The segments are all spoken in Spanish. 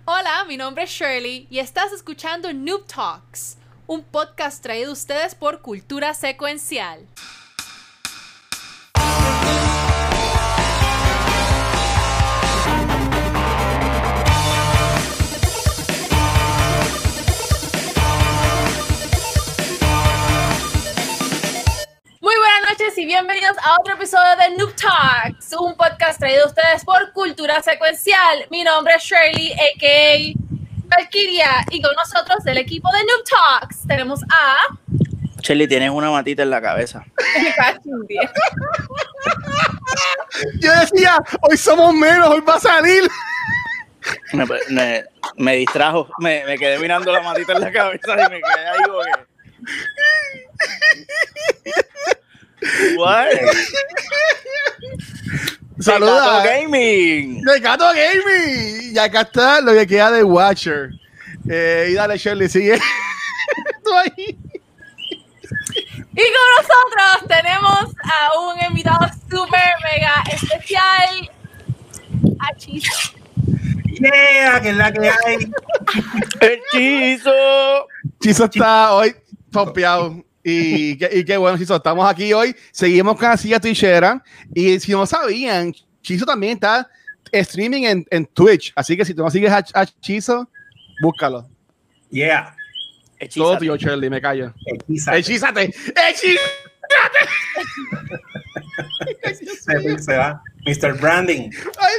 Hola, mi nombre es Shirley y estás escuchando Noob Talks, un podcast traído a ustedes por Cultura Secuencial. Muy buenas noches y bienvenidos a otro episodio de Noob Talks, un podcast traído a ustedes por Cultura Secuencial. Mi nombre es Shirley, a.k.a. Valkyria, y con nosotros del equipo de Noob Talks tenemos a... Shirley, tienes una matita en la cabeza. Yo decía, hoy somos menos, hoy va a salir. Me distrajo, me quedé mirando la matita en la cabeza y me quedé ahí porque... What? Saluda. Gato Gaming. De Gato Gaming. Y acá está lo que queda de Watcher. Y dale, Shirley, sigue. Tú ahí. Y con nosotros tenemos a un invitado súper mega especial, a Chizo. Yeah, que es la que hay. El Chizo. Chizo está hoy pompeado. Y qué bueno, Chizo. Estamos aquí hoy. Seguimos con la silla twitchera. Y si no sabían, Chizo también está streaming en Twitch. Así que si tú no sigues a Chizo, búscalo. Yeah. Todo tío, Shirley, me callo. Hechízate. Se va. Mr. Branding. Ay,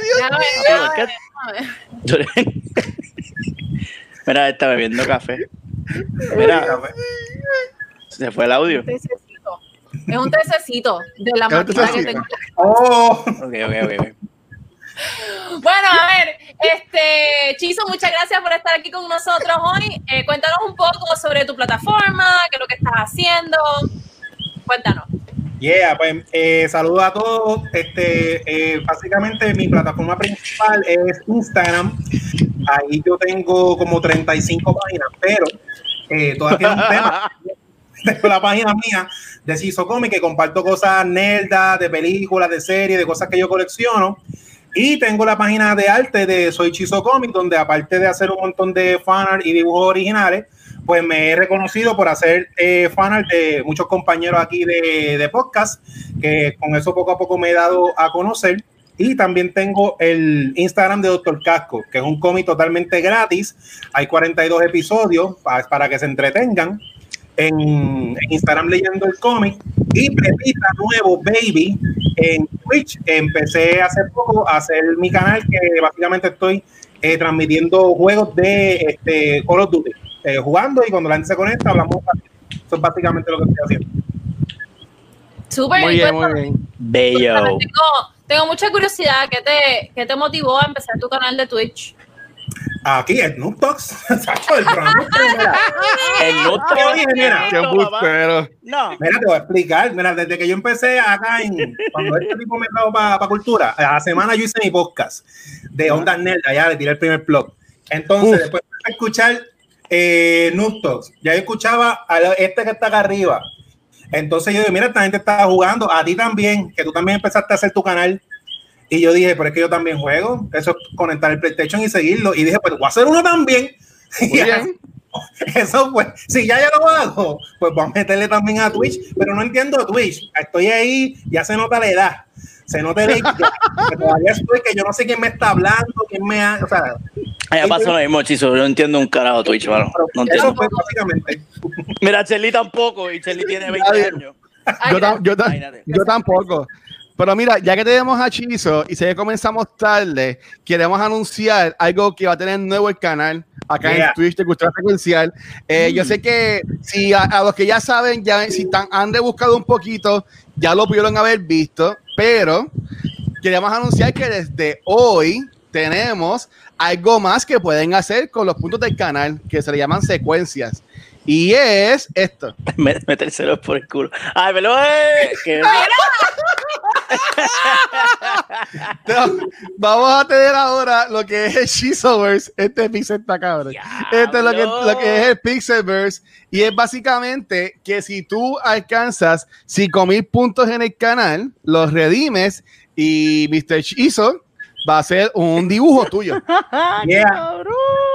Dios mío. Mira, está bebiendo café. Mira, se fue el audio. Es un tececito de la máquina que tengo. Oh. Ok. Bueno, a ver, Chizo, muchas gracias por estar aquí con nosotros hoy. Cuéntanos un poco sobre tu plataforma, qué es lo que estás haciendo. Cuéntanos. Yeah, pues saludos a todos. Básicamente mi plataforma principal es Instagram. Ahí yo tengo como 35 páginas, pero todavía tiene un tema. Tengo la página mía de Chizo Comic, que comparto cosas nerdas, de películas, de series, de cosas que yo colecciono. Y tengo la página de arte de Soy Chizo Comic, donde aparte de hacer un montón de fanart y dibujos originales, pues me he reconocido por hacer fanart de muchos compañeros aquí de podcast, que con eso poco a poco me he dado a conocer. Y también tengo el Instagram de Dr. Casco, que es un cómic totalmente gratis. Hay 42 episodios para que se entretengan en Instagram leyendo el cómic. Y Pepita Nuevo Baby en Twitch. Empecé hace poco a hacer mi canal, que básicamente estoy transmitiendo juegos de Call of Duty, jugando, y cuando la gente se conecta hablamos. Eso es básicamente lo que estoy haciendo. Súper muy bien. Bello. Tengo mucha curiosidad. ¿Qué te motivó a empezar tu canal de Twitch? Aquí en Noob Talks. El Noob Talks. Qué embustero. No. Mira, te voy a explicar. Mira, desde que yo empecé acá, cuando este tipo me trajo para Cultura, a la semana yo hice mi podcast de Ondas Nerd, allá le tiré el primer blog. Entonces, después de escuchar Noob Talks, ya yo escuchaba a que está acá arriba. Entonces yo dije, mira, esta gente está jugando, a ti también, que tú también empezaste a hacer tu canal. Y yo dije, pero es que yo también juego. Eso es conectar el PlayStation y seguirlo. Y dije, pues voy a hacer uno también. Muy bien. Eso pues, si ya lo hago, pues voy a meterle también a Twitch. Pero no entiendo Twitch. Estoy ahí, ya se nota la edad. Se nota la edad. Todavía estoy, que yo no sé quién me está hablando, quién me ha... O sea... Ya pasa lo mismo, Chizo. Yo no entiendo un carajo Twitch, mano. No entiendo. Eso fue básicamente. Mira, Shirley tampoco, y Shirley tiene 20 años. Yo tampoco. Pero mira, ya que tenemos a Chizo y sé que comenzamos tarde, queremos anunciar algo que va a tener nuevo el canal acá en Twitch de Cultura Secuencial. Yo sé que si a los que ya saben, si han rebuscado un poquito, ya lo pudieron haber visto, pero queremos anunciar que desde hoy tenemos algo más que pueden hacer con los puntos del canal, que se le llaman secuencias. Y es esto. Metérselo por el culo. ¡Ay, me lo Vamos a tener ahora lo que es el Chizoverse. Este Pixel está cabrón. Este es lo que es el Pixelverse. Y es básicamente que si tú alcanzas 5,000 puntos en el canal, los redimes y Mr. Chizo va a hacer un dibujo tuyo. Yeah.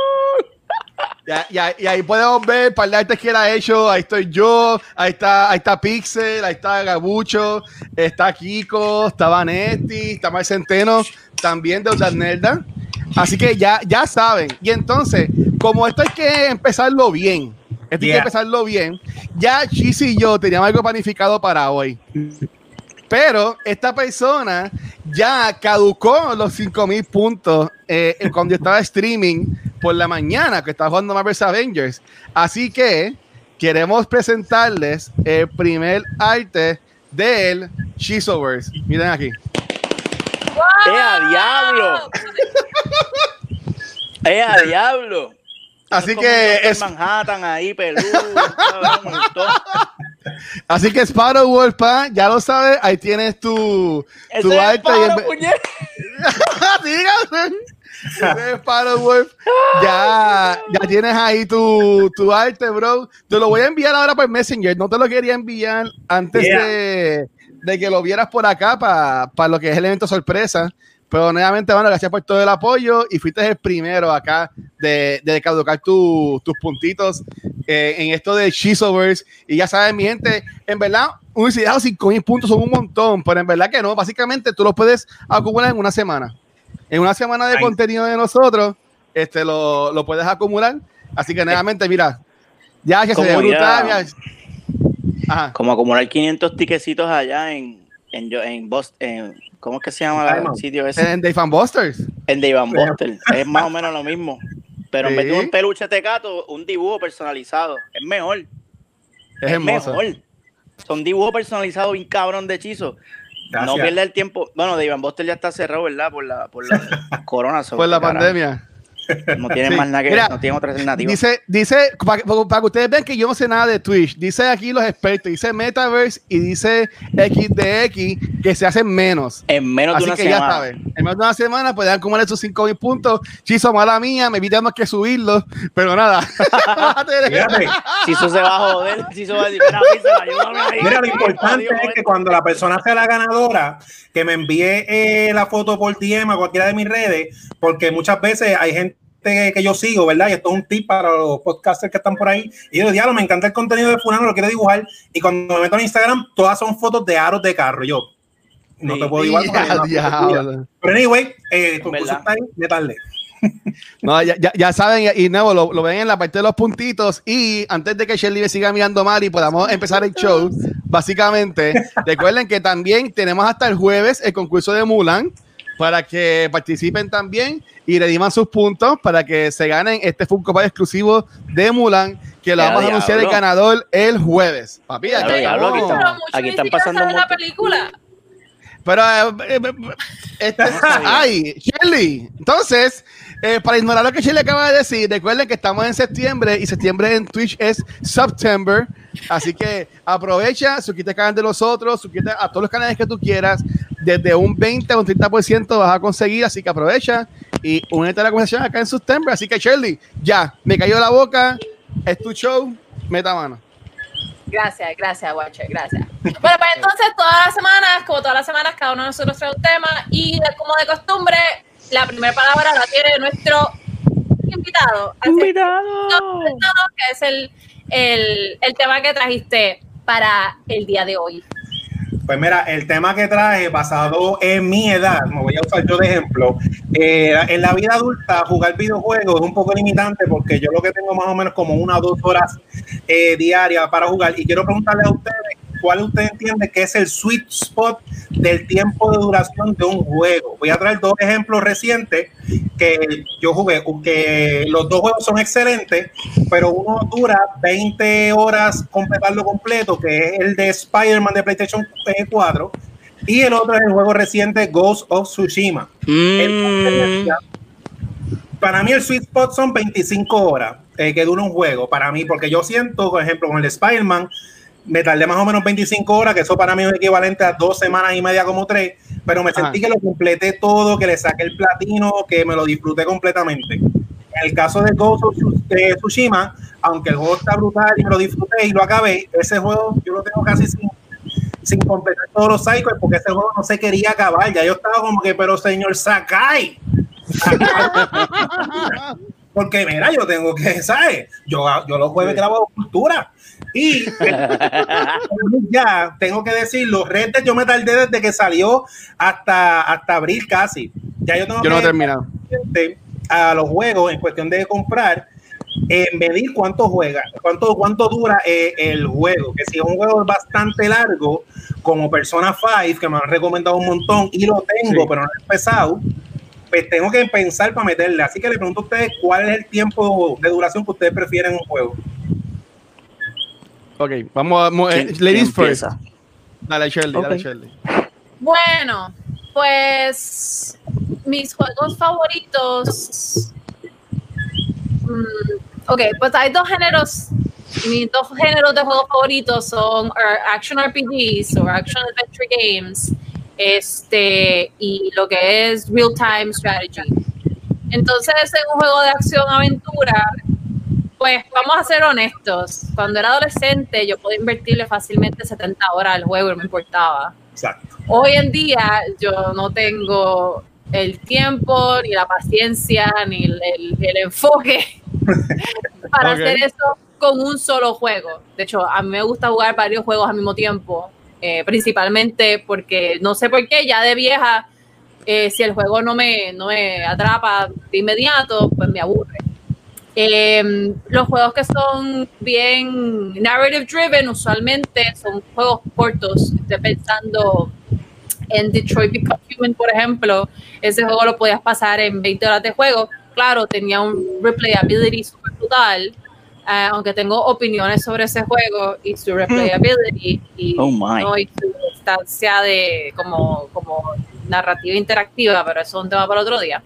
Y ahí podemos ver para el arte que él ha hecho. Ahí estoy yo, ahí está Pixel, ahí está Gabucho, está Kiko, está Vanetti, está Mar Centeno, también de Odas Nerda. Así que ya saben. Y entonces, como esto hay que empezarlo bien, ya Chis y yo teníamos algo planificado para hoy. Pero esta persona ya caducó los 5,000 puntos cuando estaba streaming por la mañana, que estaba jugando Marvel's Avengers. Así que queremos presentarles el primer arte del Chisoverse. Miren aquí. ¡Wow! ¡A diablo! ¡A diablo! Así que es Manhattan ahí, peludo. Así que Sparrowwolf, ya lo sabes, ahí tienes tu arte. Sparrowwolf, ya tienes ahí tu arte, bro. Te lo voy a enviar ahora por Messenger. No te lo quería enviar antes de que lo vieras por acá para lo que es el evento sorpresa. Pero nuevamente, bueno, gracias por todo el apoyo y fuiste el primero acá de caducar tus puntitos en esto de Chisoverse. Y ya saben, mi gente, en verdad, 5,000 puntos son un montón, pero en verdad que no. Básicamente, tú los puedes acumular en una semana. En una semana de contenido de nosotros, lo puedes acumular. Así que nuevamente, mira, ya se ve brutal. Ajá. Como acumular 500 tiquecitos allá en Boston. ¿Cómo es que se llama el sitio ese? En Dave & Buster's. En Dave & Buster's. Es más o menos lo mismo. Pero en vez de un peluche tecato, un dibujo personalizado. Es mejor. Es hermoso. Mejor. Son dibujos personalizados bien cabrón de hechizo. No pierda el tiempo. Bueno, Dave & Buster's ya está cerrado, ¿verdad? Por la corona. Por la pandemia. No tienen más nada que no tienen otra alternativa. Dice para que ustedes vean que yo no sé nada de Twitch, dice aquí los expertos, dice Metaverse y dice XDX que se hacen menos. En menos de una semana. Ya saben, en menos de una semana pueden acumular esos 5,000 puntos. Chiso, mala mía, me evitamos que subirlos, pero nada. Chiso se va a joder. Chiso va a decir, mira, lo importante es que cuando la persona sea la ganadora, que me envíe la foto por DM a cualquiera de mis redes, porque muchas veces hay gente que yo sigo, ¿verdad? Y esto es un tip para los podcasters que están por ahí. Y yo digo, me encanta el contenido de fulano, lo quiero dibujar. Y cuando me meto en Instagram, todas son fotos de aros de carro. Yo no te puedo igual. Pero anyway, concurso está ahí, métanle. No, ya saben, y nuevo lo ven en la parte de los puntitos. Y antes de que Shirley me siga mirando mal y podamos empezar el show, básicamente, recuerden que también tenemos hasta el jueves el concurso de Mulan, para que participen también y rediman sus puntos para que se ganen este Funko Pop exclusivo de Mulan, que lo vamos a anunciar el ganador el jueves. Papi, aquí están pasando la película. Pero ay, Shirley, entonces para ignorar lo que Shirley acaba de decir, recuerden que estamos en septiembre y septiembre en Twitch es September, así que aprovecha, suscríbete al canal de los otros, suscríbete a todos los canales que tú quieras, desde un 20 a un 30% vas a conseguir, así que aprovecha y únete a la conversación acá en September. Así que Shirley, ya, me cayó la boca, es tu show, meta mano. Gracias, Watcher, gracias. Bueno, pues entonces todas las semanas, cada uno de nosotros trae un tema y como de costumbre, la primera palabra la tiene nuestro invitado. Que es el tema que trajiste para el día de hoy. Pues mira, el tema que traje basado en mi edad, me voy a usar yo de ejemplo, en la vida adulta jugar videojuegos es un poco limitante porque yo lo que tengo más o menos como 1 o 2 horas diarias para jugar y quiero preguntarle a ustedes cuál usted entiende que es el sweet spot del tiempo de duración de un juego. Voy a traer 2 ejemplos recientes que yo jugué, que los 2 juegos son excelentes, pero uno dura 20 horas completarlo completo, que es el de Spider-Man de PlayStation 4, y el otro es el juego reciente Ghost of Tsushima. Para mí el sweet spot son 25 horas que dura un juego, para mí, porque yo siento, por ejemplo, con el Spider-Man, me tardé más o menos 25 horas, que eso para mí es equivalente a 2 semanas y media, como 3, pero me sentí que lo completé todo, que le saqué el platino, que me lo disfruté completamente. En el caso de Ghost of Tsushima, aunque el juego está brutal y me lo disfruté y lo acabé, ese juego yo lo tengo casi sin completar todos los cycles, porque ese juego no se quería acabar. Ya yo estaba como que, pero señor Sakai. Porque, mira, yo tengo que, ¿sabes? Yo los jueves grabo cultura. Y ya tengo que decir, los Red Dead yo me tardé desde que salió hasta abril casi. Ya yo tengo no he terminado. A los juegos en cuestión de comprar, medir cuánto juega, cuánto dura el juego. Que si es un juego bastante largo, como Persona 5, que me han recomendado un montón y lo tengo, pero no he empezado, pues tengo que pensar para meterle. Así que le pregunto a ustedes cuál es el tiempo de duración que ustedes prefieren en un juego. Ok, vamos ladies first. Dale, Shirley, okay. Dale, Shirley. Bueno, pues mis juegos favoritos. Ok, pues hay dos géneros. Mis dos géneros de juegos favoritos son Action RPGs o Action Adventure Games, y lo que es Real Time Strategy. Entonces, en un juego de acción-aventura, pues vamos a ser honestos. Cuando era adolescente, yo podía invertirle fácilmente 70 horas al juego y no me importaba. Exacto. Hoy en día, yo no tengo el tiempo, ni la paciencia, ni el enfoque para hacer eso con un solo juego. De hecho, a mí me gusta jugar varios juegos al mismo tiempo, principalmente porque no sé por qué, ya de vieja, si el juego no me atrapa de inmediato, pues me aburre. Los juegos que son bien narrative driven usualmente son juegos cortos. Estoy pensando en Detroit Become Human, por ejemplo. Ese juego lo podías pasar en 20 horas de juego. Claro, tenía un replayability super brutal, aunque tengo opiniones sobre ese juego y su replayability y su instancia de como narrativa interactiva, pero eso es un tema para otro día.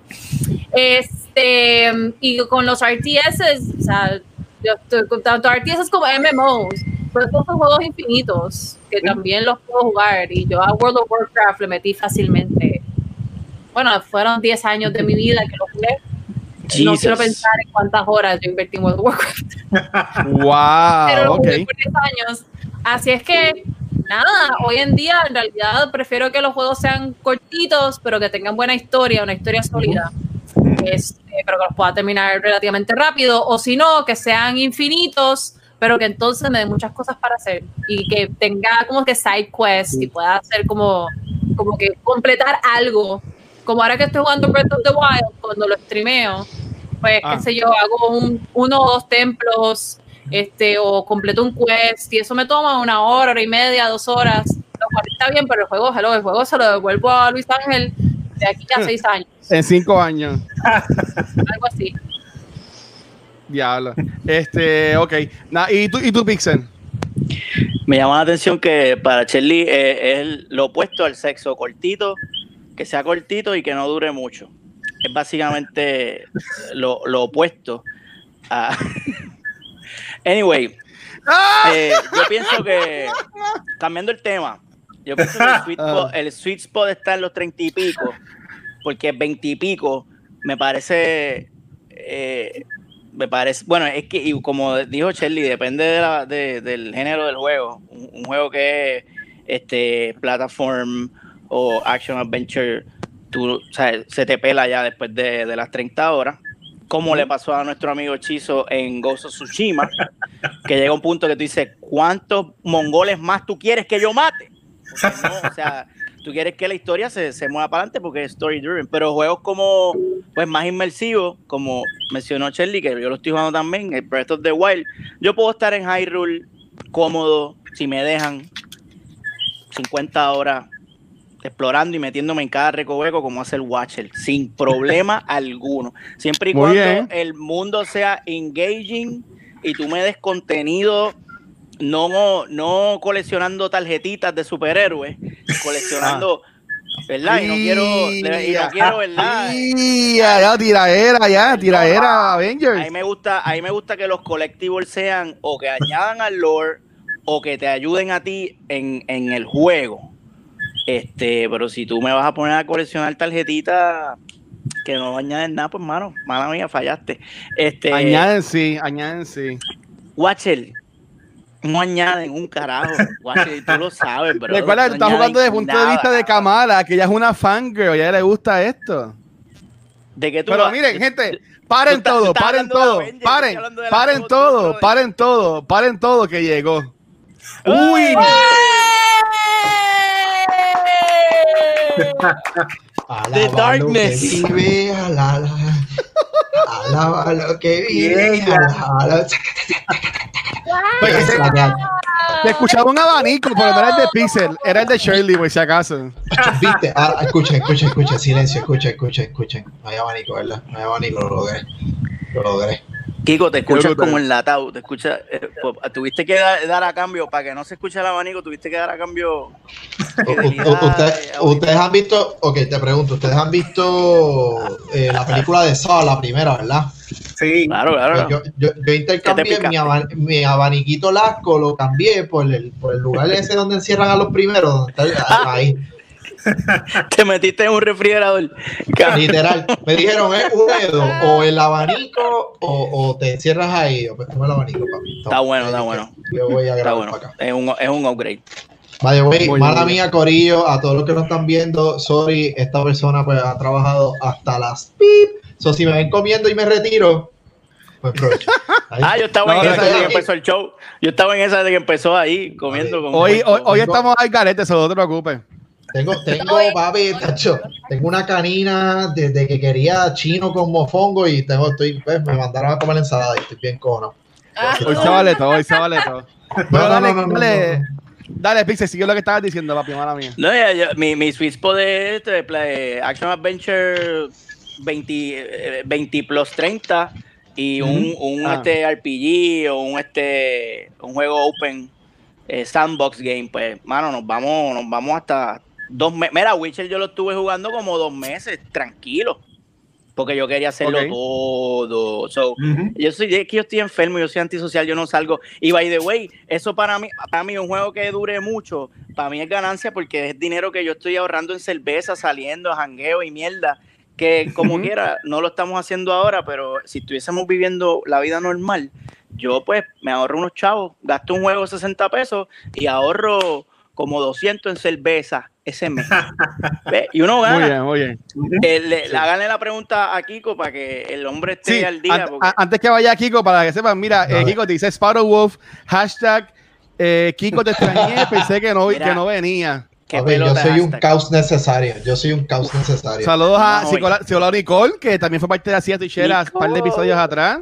Y con los RTS, o sea, tanto RTS como MMOs, pues son juegos infinitos que también los puedo jugar, y yo a World of Warcraft le metí fácilmente. Bueno, fueron 10 años de mi vida que lo jugué. Jesus. No quiero pensar en cuántas horas yo invertí en World of Warcraft. Wow, pero lo jugué por 10 años. Así es que, nada, hoy en día en realidad prefiero que los juegos sean cortitos, pero que tengan buena historia, una historia sólida. Pero que los pueda terminar relativamente rápido, o si no, que sean infinitos, pero que entonces me den muchas cosas para hacer y que tenga como que side quests y pueda hacer como que completar algo, como ahora que estoy jugando Breath of the Wild, cuando lo streameo, pues qué sé yo, hago uno o dos templos, o completo un quest, y eso me toma 1 hora, 1 hora y media, 2 horas, lo cual está bien, pero el juego se lo devuelvo a Luis Ángel de aquí a 6 años. En 5 años. Algo así. Diablo. Ok. ¿Y tú, Pixel? Me llama la atención que para Shirley es lo opuesto al sexo, cortito, que sea cortito y que no dure mucho. Es básicamente lo opuesto a... Anyway, yo pienso que, cambiando el tema, yo pienso que el sweet spot está en los 30 y pico, porque 20 y pico me parece, bueno, es que, y como dijo Shirley, depende del género del juego. Un juego que es platform o action adventure, o sea, se te pela ya después de las 30 horas, como le pasó a nuestro amigo Chizo en Ghost of Tsushima, que llega un punto que tú dices, ¿cuántos mongoles más tú quieres que yo mate? O sea, tú quieres que la historia se mueva para adelante porque es story driven, pero juegos como, pues, más inmersivos, como mencionó Shirley, que yo lo estoy jugando también, el Breath of the Wild, yo puedo estar en Hyrule cómodo, si me dejan 50 horas explorando y metiéndome en cada recoveco como hace el Watcher, sin problema alguno, siempre y cuando el mundo sea engaging y tú me des contenido, no coleccionando tarjetitas de superhéroes, coleccionando, ¿verdad? Y no quiero, ¿verdad? Tiradera, Avengers. A mí me gusta que los collectibles sean o que añadan al lore o que te ayuden a ti en el juego. Pero si tú me vas a poner a coleccionar tarjetitas que no añaden nada, pues, mala mía, fallaste. Añaden sí. Watcher, no añaden un carajo, Watcher, tú lo sabes, bro. Recuerda que tú estás jugando desde el punto de vista de Kamala, que ella es una fangirl, a ella le gusta esto. ¿De qué tú Pero miren, gente, Paren todo, paren todo, que llegó. ¡Uy! The Darkness. Alaba lo que vive. Te escuchaba un abanico, pero no era el de Pixel, era el de Shirley, por si acaso. ¿Viste? Escuchen, silencio, escuchen. No hay abanico, ¿verdad? No hay abanico, lo logré. Kiko, te escuchas como enlatado, te escuchas, tuviste que dar a cambio, para que no se escuche el abanico, tuviste que dar a cambio. Ustedes han visto, te pregunto, ustedes han visto la película de Saw, la primera, ¿verdad? Sí. Claro. Yo intercambié mi abaniquito Lasco, lo cambié por el lugar ese donde encierran a los primeros, donde está ahí. Te metiste en un refrigerador. Literal. Me dijeron, ¿es un dedo o el abanico o te encierras ahí? O pues toma el abanico, papi. Está bueno. Yo voy a grabar para acá. Es un upgrade. Vale, mala mía, corillo, a todos los que nos están viendo, sorry, esta persona pues ha trabajado hasta las pip. So, si me ven comiendo y me retiro, pues provecho. Yo estaba en esa desde que empezó el show. Yo estaba en esa desde que empezó ahí, comiendo. Hoy estamos al garete, eso no te preocupes. Tengo papi, tacho, tengo una canina desde que quería chino con mofongo y me mandaron a comer ensalada y estoy bien cono. Hoy se vale todo. Dale, Pixel, sigue lo que estabas diciendo, papi, mala mía. No, mi sweet spot de Action Adventure 20 plus 30 y un RPG o un juego open sandbox game, pues, mano, nos vamos hasta 2 meses. Mira, Witcher yo lo estuve jugando como 2 meses, tranquilo, porque yo quería hacerlo todo. So, yo estoy enfermo, yo soy antisocial, yo no salgo. Y by the way, eso para mí un juego que dure mucho, para mí es ganancia porque es dinero que yo estoy ahorrando en cerveza, saliendo, jangueo y mierda, que como quiera, no lo estamos haciendo ahora, pero si estuviésemos viviendo la vida normal, yo pues me ahorro unos chavos, gasto un juego de 60 pesos y ahorro como 200 en cerveza ese mes. ¿Ve? Y uno gana. Muy bien. Háganle la pregunta a Kiko para que el hombre esté al día. Antes que vaya Kiko, para que sepan, mira, Kiko te dice Sparrow Wolf, hashtag Kiko te extrañé, pensé que no venía. Yo soy un caos necesario. Saludos a Psicola Nicole, que también fue parte de la silla tichera un par de episodios atrás.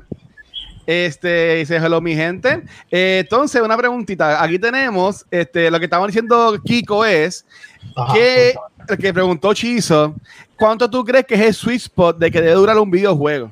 Dice hello mi gente. Entonces, una preguntita. Aquí tenemos lo que estamos diciendo Kiko es que el que preguntó Chizo, ¿cuánto tú crees que es el sweet spot de que debe durar un videojuego?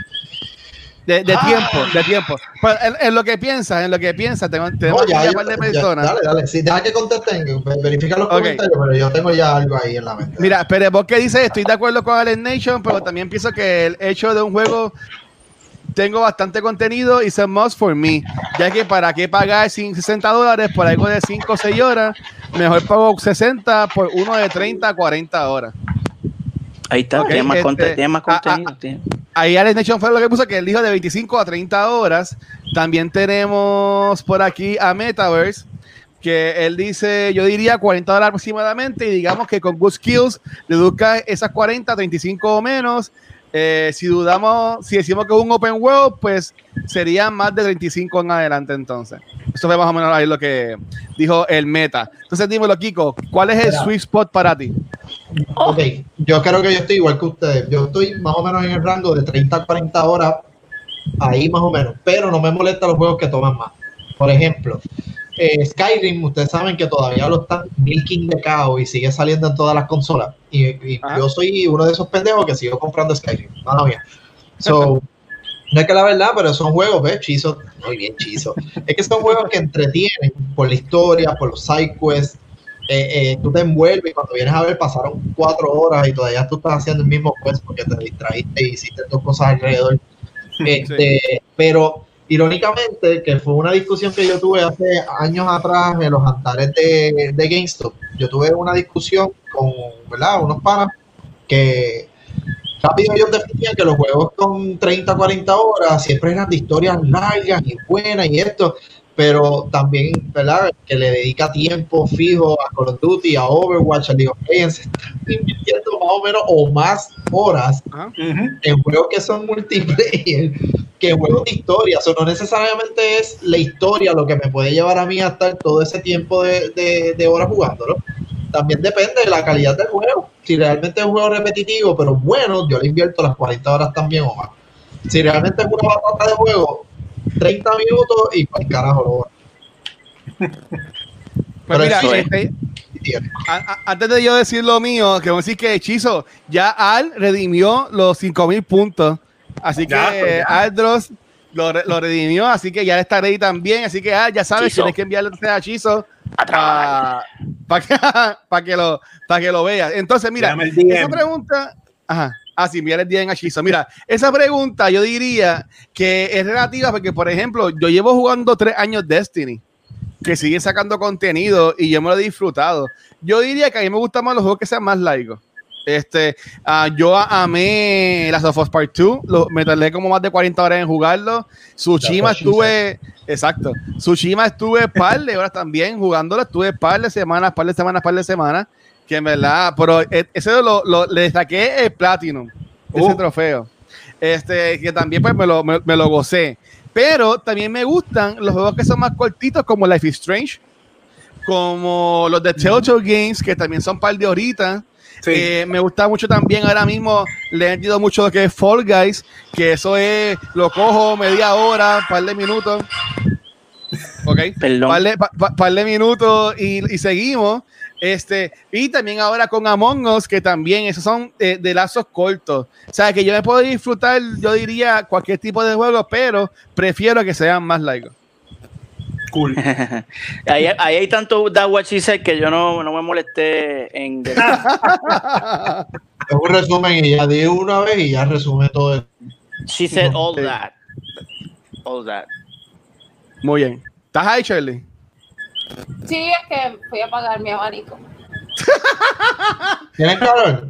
De tiempo. Pues en lo que piensas, tenemos ya un par de personas. Dale. Sí, deja que contesten, verifica los comentarios, pero yo tengo ya algo ahí en la mente. Mira, pero vos que dices, estoy de acuerdo con Alien Nation, pero también pienso que el hecho de un juego tengo bastante contenido y it's a must for me, ya que para qué pagar $60 por algo de 5 o 6 horas, mejor pago 60 por uno de 30 a 40 horas. Ahí está, tiene más contenido. Ahí Alex Nation fue lo que puso, que él dijo de 25 a 30 horas. También tenemos por aquí a Metaverse, que él dice, yo diría 40 horas aproximadamente, y digamos que con good skills deduzca esas 40, 35 o menos. Si decimos que es un open world, pues sería más de 35 en adelante. Entonces eso fue más o menos ahí lo que dijo el Meta. Entonces dímelo, Kiko, ¿cuál es el sweet spot para ti? Ok, yo creo que yo estoy igual que ustedes. Yo estoy más o menos en el rango de 30 a 40 horas, ahí más o menos, pero no me molesta los juegos que toman más. Por ejemplo, Skyrim, ustedes saben que todavía lo están milking de cao y sigue saliendo en todas las consolas. Y yo soy uno de esos pendejos que sigo comprando Skyrim. No, bien. So, no es que la verdad, pero son juegos, ¿ves? Chizo, muy bien, Chizo. Es que son juegos que entretienen por la historia, por los side quests. Tú te envuelves y cuando vienes a ver pasaron 4 horas y todavía tú estás haciendo el mismo quest porque te distraíste y hiciste 2 cosas alrededor. Pero irónicamente, que fue una discusión que yo tuve hace años atrás en los altares de GameStop. Yo tuve una discusión con, ¿verdad?, unos panas que rápido ellos definían que los juegos con 30 o 40 horas siempre eran de historias largas y buenas y esto. pero también, ¿verdad? Que le dedica tiempo fijo a Call of Duty, a Overwatch, a League of Legends, se están invirtiendo más o menos o más horas en juegos que son multiplayer que en juegos de historia. Eso no necesariamente es la historia lo que me puede llevar a mí a estar todo ese tiempo de horas jugándolo. También depende de la calidad del juego. Si realmente es un juego repetitivo, pero bueno, yo le invierto las 40 horas también o más. Si realmente es una batalla de juego, 30 minutos y para el carajo lo va. Pues mira, antes de yo decir lo mío, que vamos a decir que Hechizo ya Al redimió los 5,000 puntos. Así que Aldros lo redimió, así que ya está ready también. Así que ya sabes, tienes que enviarle a Hechizo para que lo veas. Entonces, mira, esa pregunta. Sí, enviar el día en Hechizo. Mira, esa pregunta yo diría que es relativa porque, por ejemplo, yo llevo jugando 3 años Destiny, que sigue sacando contenido y yo me lo he disfrutado. Yo diría que a mí me gustan más los juegos que sean más largos. Yo amé Last of Us Part 2, me tardé como más de 40 horas en jugarlo. Tsushima estuve par de horas también jugándolo, estuve par de semanas, que en verdad, pero ese le destaqué el Platinum, ese trofeo, que también pues me lo gocé. Pero también me gustan los juegos que son más cortitos, como Life is Strange, como los de Telltale Games, que también son par de horitas. Sí. Me gusta mucho también ahora mismo, le he metido mucho lo que es Fall Guys, que eso es, lo cojo media hora, par de minutos. Ok, par de minutos y seguimos. Y también ahora con Among Us, que también esos son de lazos cortos. O sea, que yo me puedo disfrutar, yo diría, cualquier tipo de juego, pero prefiero que sean más largos. Cool. ahí hay tanto That What She Said que yo no me molesté en... Es un resumen y ya di una vez y ya resume todo. She said all that. All that. Muy bien. ¿Estás ahí, Shirley? Sí, es que fui a apagar mi abanico. ¿Tienes calor?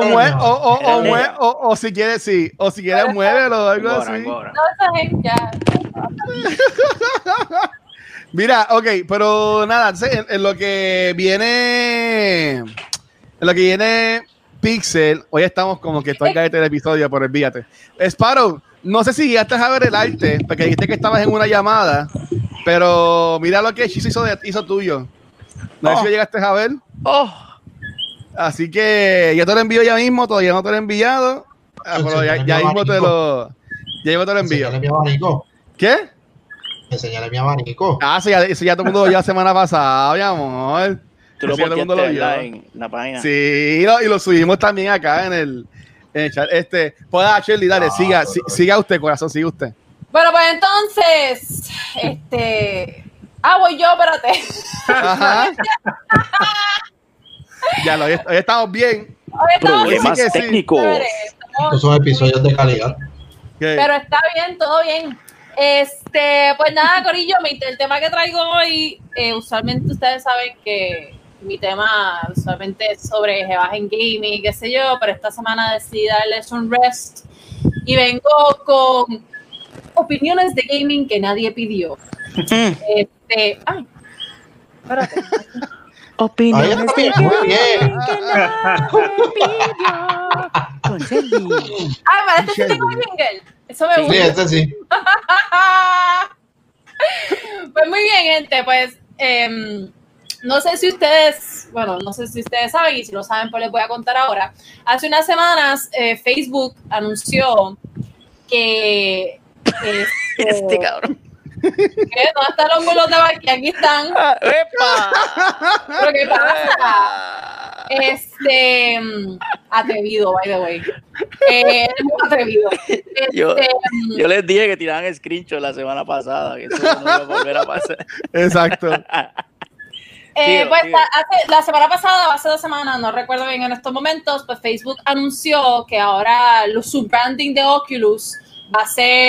O si quieres, sí. O si quieres, muévelo o algo así. No, ya. Mira, pero nada, en lo que viene Pixel, hoy estamos como que estoy en el episodio, por olvídate. Sparrow, no sé si llegaste a ver el arte, porque dijiste que estabas en una llamada, pero mira lo que Chizo hizo tuyo. No sé si lo llegaste a ver. Así que yo te lo envío ya mismo, todavía no te lo he enviado, pero ya mismo te lo envío. ¿Qué? Enseñaré mi abanico. Eso ya todo el mundo lo vio la semana pasada, mi amor. Tú lo posteaste en la página. Sí, y lo subimos también acá en el chat. Pues Shirley, dale, siga usted, corazón, siga usted. Bueno, pues entonces, voy yo, espérate. Ajá. Ya hoy estamos bien. Problemas técnicos. Estos son episodios de calidad. Pero está bien, todo bien. Pues nada, corillo, el tema que traigo hoy, usualmente ustedes saben que mi tema usualmente es sobre Jebas en gaming, qué sé yo, pero esta semana decidí darles un rest y vengo con opiniones de gaming que nadie pidió. Espérate. Opiniones de gaming que nadie pidió. Este sí tengo jingle. Eso me gusta. Sí, este sí. Pues muy bien, gente, pues no sé si ustedes saben, y si lo saben, pues les voy a contar ahora. Hace unas semanas Facebook anunció que este cabrón. ¿Dónde están los mulos de Barqui? Aquí están. ¡Epa! ¿Pero qué pasa? Atrevido, by the way. Muy atrevido. Yo les dije que tiraban screenshot la semana pasada, que eso no iba a volver a pasar. Exacto. La semana pasada, hace 2 semanas, no recuerdo bien en estos momentos, pues Facebook anunció que ahora su branding de Oculus va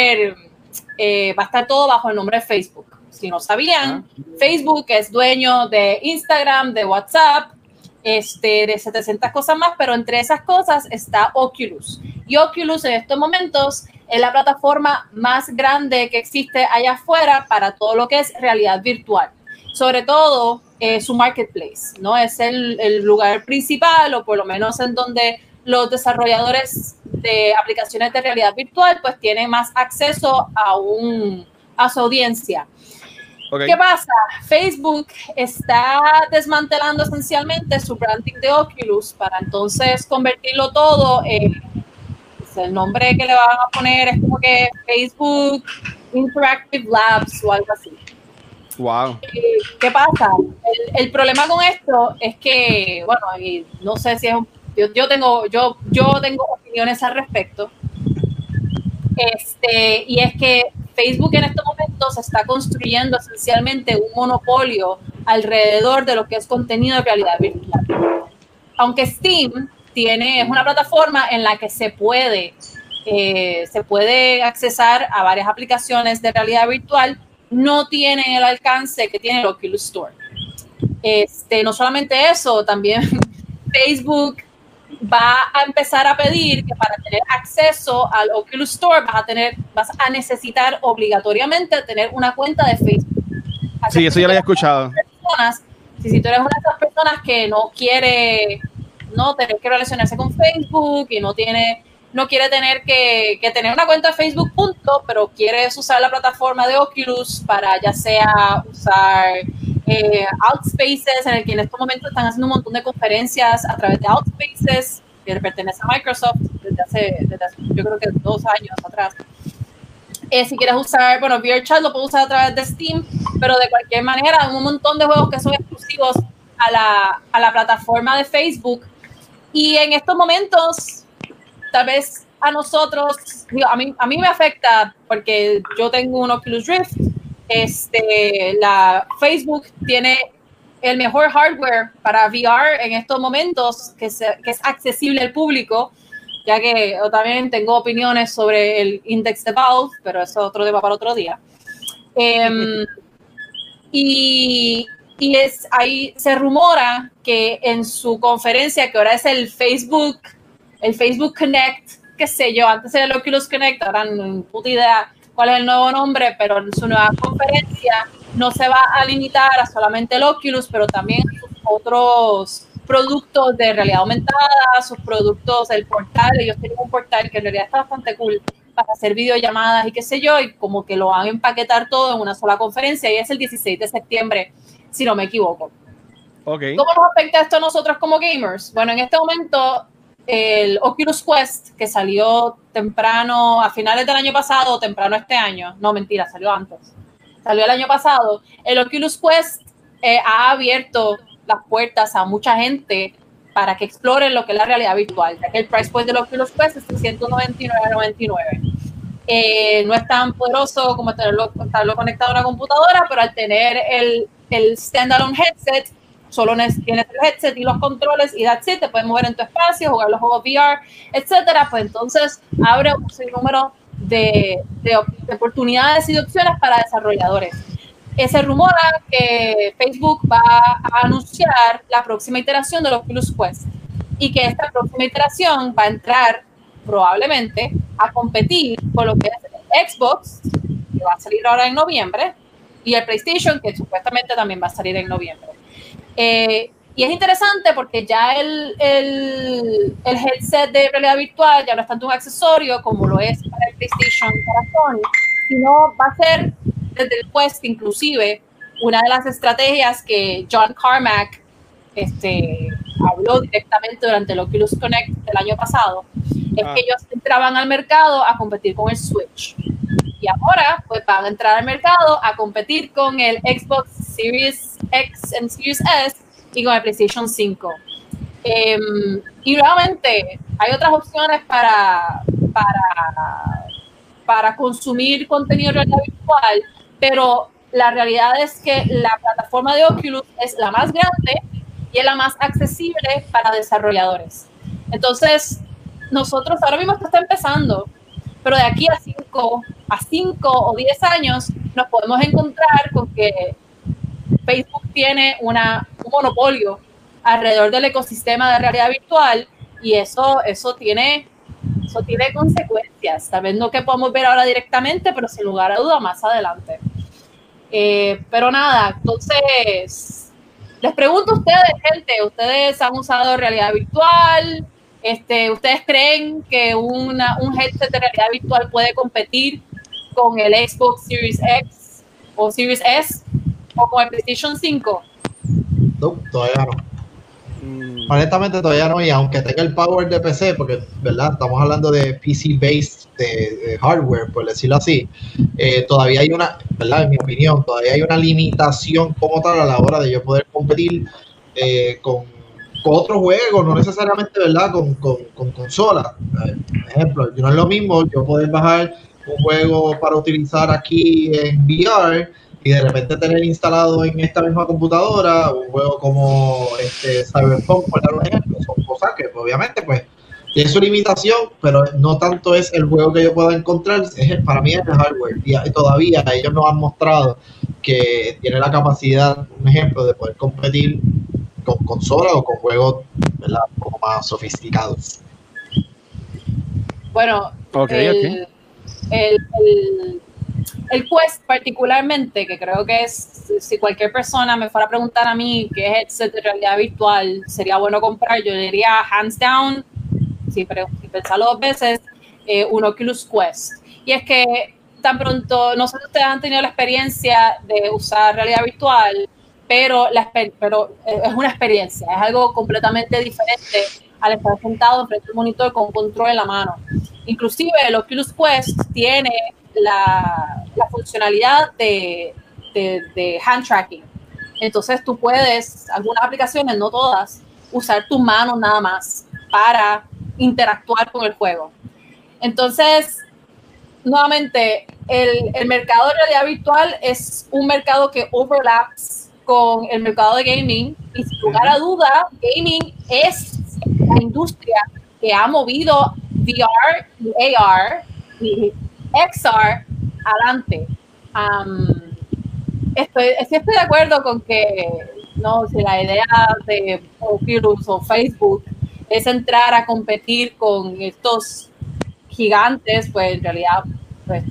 a estar todo bajo el nombre de Facebook. Si no sabían, Facebook es dueño de Instagram, de WhatsApp, de 700 cosas más, pero entre esas cosas está Oculus. Y Oculus en estos momentos es la plataforma más grande que existe allá afuera para todo lo que es realidad virtual. Sobre todo su marketplace, ¿no? Es el lugar principal, o por lo menos en donde los desarrolladores de aplicaciones de realidad virtual pues tienen más acceso a su audiencia. Okay. ¿Qué pasa? Facebook está desmantelando esencialmente su branding de Oculus para entonces convertirlo todo en, pues, el nombre que le van a poner es como que Facebook Interactive Labs o algo así. Wow. ¿Qué pasa? El problema con esto es que, bueno, y no sé si es yo tengo opiniones al respecto. Y es que Facebook en estos momentos está construyendo esencialmente un monopolio alrededor de lo que es contenido de realidad virtual. Aunque Steam es una plataforma en la que se puede accesar a varias aplicaciones de realidad virtual, no tiene el alcance que tiene el Oculus Store. No solamente eso, también Facebook va a empezar a pedir que para tener acceso al Oculus Store vas a necesitar obligatoriamente tener una cuenta de Facebook. Sí, eso ya lo había escuchado. Si tú eres una de esas personas que no quiere tener que relacionarse con Facebook y no quiere tener que tener una cuenta de Facebook, pero quieres usar la plataforma de Oculus para ya sea usar Outspaces, en el que en estos momentos están haciendo un montón de conferencias a través de Outspaces, que pertenece a Microsoft desde hace yo creo que 2 años atrás. Si quieres usar, VRChat lo puedes usar a través de Steam, pero de cualquier manera, un montón de juegos que son exclusivos a la plataforma de Facebook. Y en estos momentos, tal vez a nosotros, a mí me afecta porque yo tengo un Oculus Rift. La Facebook tiene el mejor hardware para VR en estos momentos que es accesible al público, ya que yo también tengo opiniones sobre el Index de Valve, pero eso es otro tema para otro día. Ahí se rumora que en su conferencia, que ahora es el Facebook Connect, qué sé yo, antes era el Oculus Connect, ahora no puta idea cuál es el nuevo nombre, pero en su nueva conferencia no se va a limitar a solamente el Oculus, pero también sus otros productos de realidad aumentada, sus productos, el portal. Ellos tienen un portal que en realidad está bastante cool para hacer videollamadas y qué sé yo, y como que lo van a empaquetar todo en una sola conferencia, y es el 16 de septiembre, si no me equivoco. Okay. ¿Cómo nos afecta esto a nosotros como gamers? Bueno, en este momento el Oculus Quest, que salió temprano, a finales del año pasado, o temprano este año, no, mentira, salió antes, salió el año pasado, el Oculus Quest ha abierto las puertas a mucha gente para que exploren lo que es la realidad virtual, ya que el price point del Oculus Quest es $399.99. No es tan poderoso como estarlo conectado a una computadora, pero al tener el standalone headset, solo tienes el headset y los controles y that's it, te puedes mover en tu espacio, jugar los juegos VR, etcétera. Pues entonces abre un sinnúmero de oportunidades y de opciones para desarrolladores. Se rumora que Facebook va a anunciar la próxima iteración de los Oculus Quest y que esta próxima iteración va a entrar probablemente a competir con lo que es el Xbox, que va a salir ahora en noviembre, y el PlayStation, que supuestamente también va a salir en noviembre. Y es interesante porque ya el headset de realidad virtual ya no es tanto un accesorio como lo es para el PlayStation y para Sony, sino va a ser desde el Quest, inclusive, una de las estrategias que John Carmack habló directamente durante el Oculus Connect del año pasado, es que ellos entraban al mercado a competir con el Switch. Y ahora pues van a entrar al mercado a competir con el Xbox Series X and Series S y con el PlayStation 5. Y nuevamente hay otras opciones para consumir contenido de realidad virtual, pero la realidad es que la plataforma de Oculus es la más grande y es la más accesible para desarrolladores. Entonces, nosotros ahora mismo está empezando, pero de aquí a 5 o 10 años nos podemos encontrar con que Facebook tiene un monopolio alrededor del ecosistema de realidad virtual, y eso tiene Eso tiene consecuencias. Tal vez no que podamos ver ahora directamente, pero sin lugar a duda más adelante. Pero nada, entonces les pregunto a ustedes, gente, ¿ustedes han usado realidad virtual? ¿Ustedes creen que un headset de realidad virtual puede competir con el Xbox Series X o Series S o con el PlayStation 5? No, todavía no. Honestamente todavía no, y aunque tenga el power de PC, porque verdad estamos hablando de PC based de hardware, por decirlo así, todavía hay una, verdad, en mi opinión, todavía hay una limitación como tal a la hora de yo poder competir con otros juegos, no necesariamente, verdad, con consolas. Por ejemplo, no es lo mismo yo poder bajar un juego para utilizar aquí en VR y de repente tener instalado en esta misma computadora un juego como Cyberpunk, por dar un ejemplo. Son cosas que obviamente pues tiene su limitación, pero no tanto es el juego que yo pueda encontrar, para mí es el hardware, y todavía ellos nos han mostrado que tiene la capacidad, un ejemplo, de poder competir con consolas o con juegos, ¿verdad?, un poco más sofisticados. Bueno, el Quest particularmente, que creo que es, si cualquier persona me fuera a preguntar a mí qué headset de realidad virtual sería bueno comprar, yo diría hands down, si pensarlo dos veces, un Oculus Quest. Y es que tan pronto, no sé si ustedes han tenido la experiencia de usar realidad virtual, pero es una experiencia, es algo completamente diferente al estar sentado frente al monitor con un control en la mano. Inclusive el Oculus Quest tiene la funcionalidad de hand tracking. Entonces tú puedes, algunas aplicaciones, no todas, usar tus manos nada más para interactuar con el juego. Entonces, nuevamente, el mercado de realidad virtual es un mercado que overlaps con el mercado de gaming, y sin lugar a duda, gaming es la industria que ha movido VR y AR y XR adelante. Estoy de acuerdo con que si la idea de Oculus o Facebook es entrar a competir con estos gigantes, pues en realidad pues,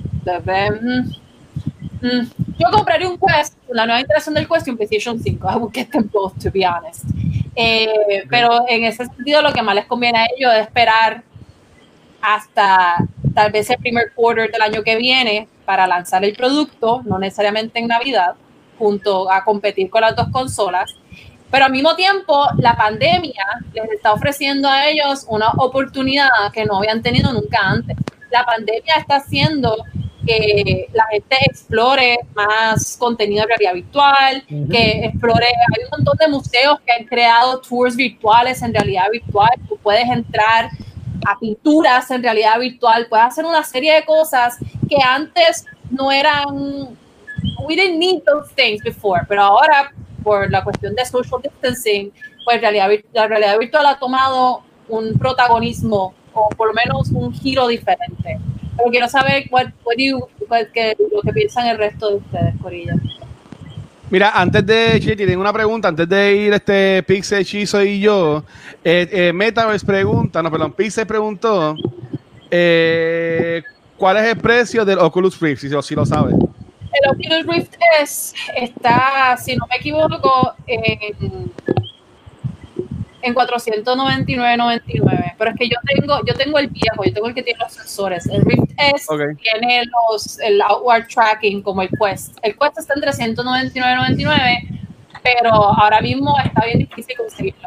yo compraría un Quest, la nueva iteración del Quest y un PlayStation 5. I would get them both, to be honest. Pero en ese sentido lo que más les conviene a ellos es esperar hasta tal vez el primer quarter del año que viene para lanzar el producto, no necesariamente en Navidad, junto a competir con las dos consolas. Pero al mismo tiempo, la pandemia les está ofreciendo a ellos una oportunidad que no habían tenido nunca antes. La pandemia está haciendo que la gente explore más contenido de realidad virtual, que explore, hay un montón de museos que han creado tours virtuales en realidad virtual. Tú puedes entrar a pinturas en realidad virtual, puedes hacer una serie de cosas que antes no eran, we didn't need those things before, pero ahora por la cuestión de social distancing, pues la realidad virtual ha tomado un protagonismo o por lo menos un giro diferente. Pero quiero saber lo que piensan el resto de ustedes, Corilla. Mira, antes de Chiti, tengo una pregunta, antes de ir Pixel, Chizo y yo, Metaverse Pixel preguntó ¿cuál es el precio del Oculus Rift? Si lo sabes. El Oculus Rift está, si no me equivoco, en $499.99, pero es que yo tengo el viejo, yo tengo el que tiene los sensores. El Rift S tiene el outward tracking como el Quest. El Quest está en $399.99, pero ahora mismo está bien difícil conseguirlo.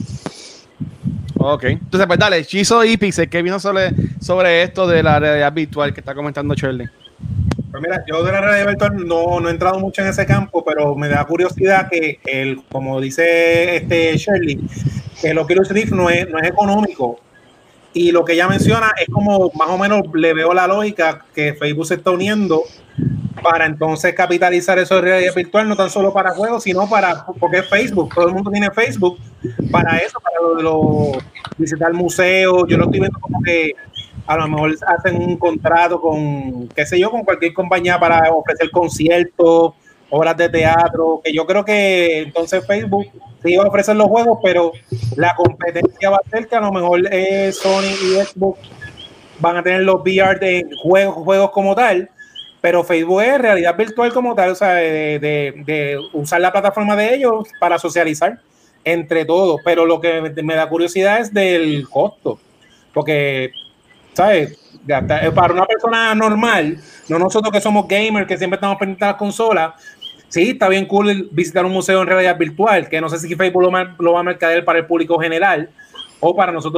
Ok, entonces pues dale, Chizo y Pixel, ¿qué vino sobre esto de la realidad virtual que está comentando Shirley? Pues mira, yo de la realidad virtual no he entrado mucho en ese campo, pero me da curiosidad que como dice Shirley, que el Oculus Rift no es económico, y lo que ella menciona es como más o menos le veo la lógica que Facebook se está uniendo para entonces capitalizar eso de realidad virtual, no tan solo para juegos, sino porque es Facebook, todo el mundo tiene Facebook para eso, para visitar museos. Yo lo estoy viendo como que a lo mejor hacen un contrato con, qué sé yo, con cualquier compañía para ofrecer conciertos, obras de teatro, que yo creo que entonces Facebook sí va a ofrecer los juegos, pero la competencia va a ser que a lo mejor Sony y Xbox van a tener los VR de juegos como tal, pero Facebook es realidad virtual como tal, o sea, de usar la plataforma de ellos para socializar entre todos, pero lo que me da curiosidad es del costo, porque, ¿sabes? Para una persona normal, no nosotros que somos gamers, que siempre estamos pendientes de las consolas, sí, está bien cool visitar un museo en realidad virtual, que no sé si Facebook lo va a mercadear para el público general o para nosotros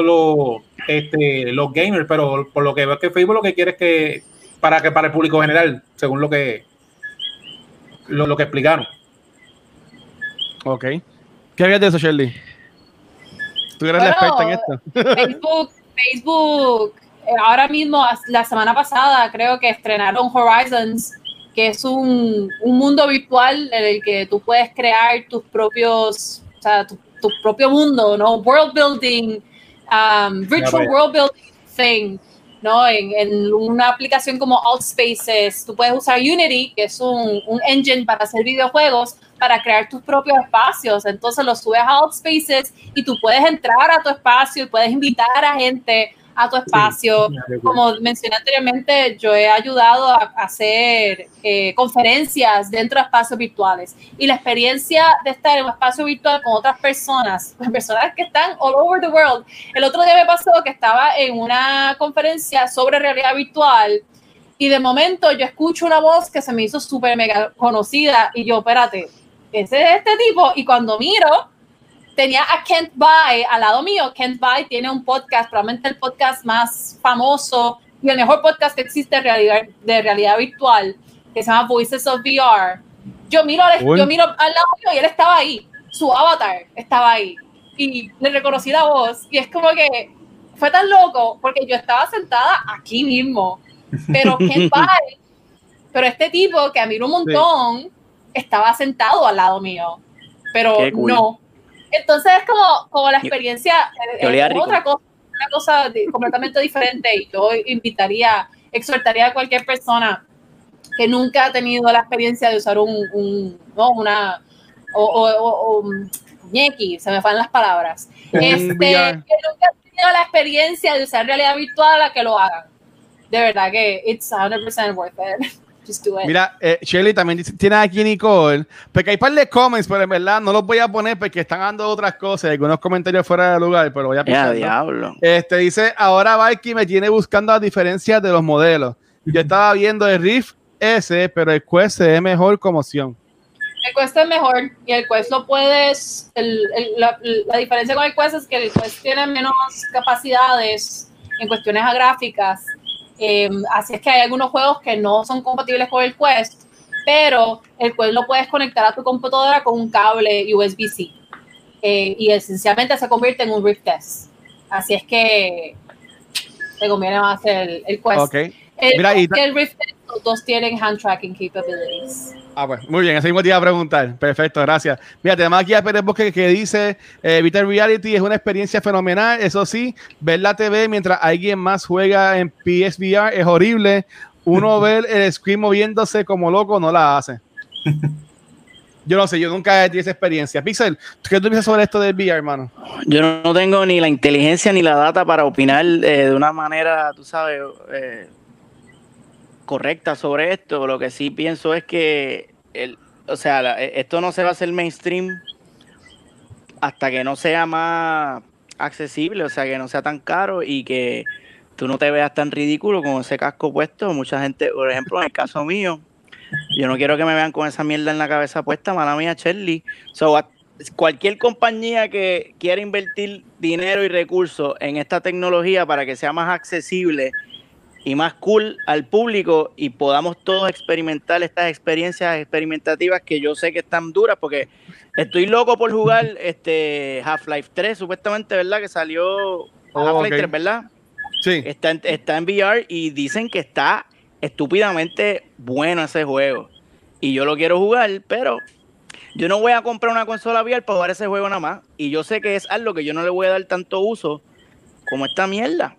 los gamers, pero por lo que veo que Facebook lo que quiere es que para el público general, según lo que explicaron. Ok. ¿Qué habías de eso, Shirley? Tú eres la experta en esto. Facebook, ahora mismo, la semana pasada, creo que estrenaron Horizons, que es un mundo virtual en el que tú puedes crear tus propios, o sea, tu propio mundo, ¿no? World building, virtual world building thing, ¿no? En una aplicación como Altspaces, tú puedes usar Unity, que es un engine para hacer videojuegos, para crear tus propios espacios. Entonces los subes a Altspaces y tú puedes entrar a tu espacio y puedes invitar a gente a tu espacio. Sí. Como mencioné anteriormente, yo he ayudado a hacer conferencias dentro de espacios virtuales, y la experiencia de estar en un espacio virtual con otras personas que están all over the world. El otro día me pasó que estaba en una conferencia sobre realidad virtual y de momento yo escucho una voz que se me hizo súper mega conocida y yo, espérate, ese es este tipo, y cuando miro tenía a Kent Bai al lado mío. Kent Bai tiene un podcast, probablemente el podcast más famoso y el mejor podcast que existe de realidad virtual, que se llama Voices of VR. Yo miro al lado mío y él estaba ahí, su avatar estaba ahí, y le reconocí la voz, y es como que fue tan loco, porque yo estaba sentada aquí mismo, pero Kent Bai, pero este tipo que admiro un montón, estaba sentado al lado mío, pero cool. No. Entonces es como la experiencia es otra cosa, una cosa completamente diferente, y yo exhortaría a cualquier persona que nunca ha tenido la experiencia de usar ñequi, se me van las palabras, que nunca ha tenido la experiencia de usar realidad virtual, a que lo hagan. De verdad que it's 100% worth it. Just do it. Mira, Shirley también tiene aquí Nicole, porque hay un par de comments, pero en verdad no los voy a poner porque están dando otras cosas, algunos comentarios fuera de lugar, pero voy a pensar. Diablo. Dice, ahora Valky me tiene buscando las diferencias de los modelos. Yo estaba viendo el Rift S, pero el Quest se ve mejor como opción. El Quest es mejor, y el Quest lo puedes, la diferencia con el Quest es que el Quest tiene menos capacidades en cuestiones gráficas. Así es que hay algunos juegos que no son compatibles con el Quest, pero el Quest lo puedes conectar a tu computadora con un cable USB-C, y esencialmente se convierte en un Rift S. Así es que te conviene más el Quest. Okay. El Rift S, los dos tienen hand tracking capabilities. Pues muy bien, ese mismo te iba a preguntar. Perfecto, gracias. Mira, tenemos aquí a Pérez Bosque que dice Virtual Reality es una experiencia fenomenal. Eso sí, ver la TV mientras alguien más juega en PSVR es horrible. Uno ver el screen moviéndose como loco no la hace. Yo no sé, yo nunca he tenido esa experiencia. Pixel, ¿qué tú piensas sobre esto del VR, hermano? Yo no tengo ni la inteligencia ni la data para opinar de una manera, tú sabes, correcta sobre esto. Lo que sí pienso es que esto no se va a hacer mainstream hasta que no sea más accesible, o sea, que no sea tan caro y que tú no te veas tan ridículo con ese casco puesto. Mucha gente, por ejemplo, en el caso mío, yo no quiero que me vean con esa mierda en la cabeza puesta, mala mía, Shirley. Cualquier compañía que quiera invertir dinero y recursos en esta tecnología para que sea más accesible y más cool al público y podamos todos experimentar estas experiencias experimentativas que yo sé que están duras, porque estoy loco por jugar Half-Life 3, supuestamente, ¿verdad? Que salió Half-Life 3, ¿verdad? Sí. Está en VR y dicen que está estúpidamente bueno ese juego. Y yo lo quiero jugar, pero yo no voy a comprar una consola VR para jugar ese juego nada más. Y yo sé que es algo que yo no le voy a dar tanto uso como esta mierda.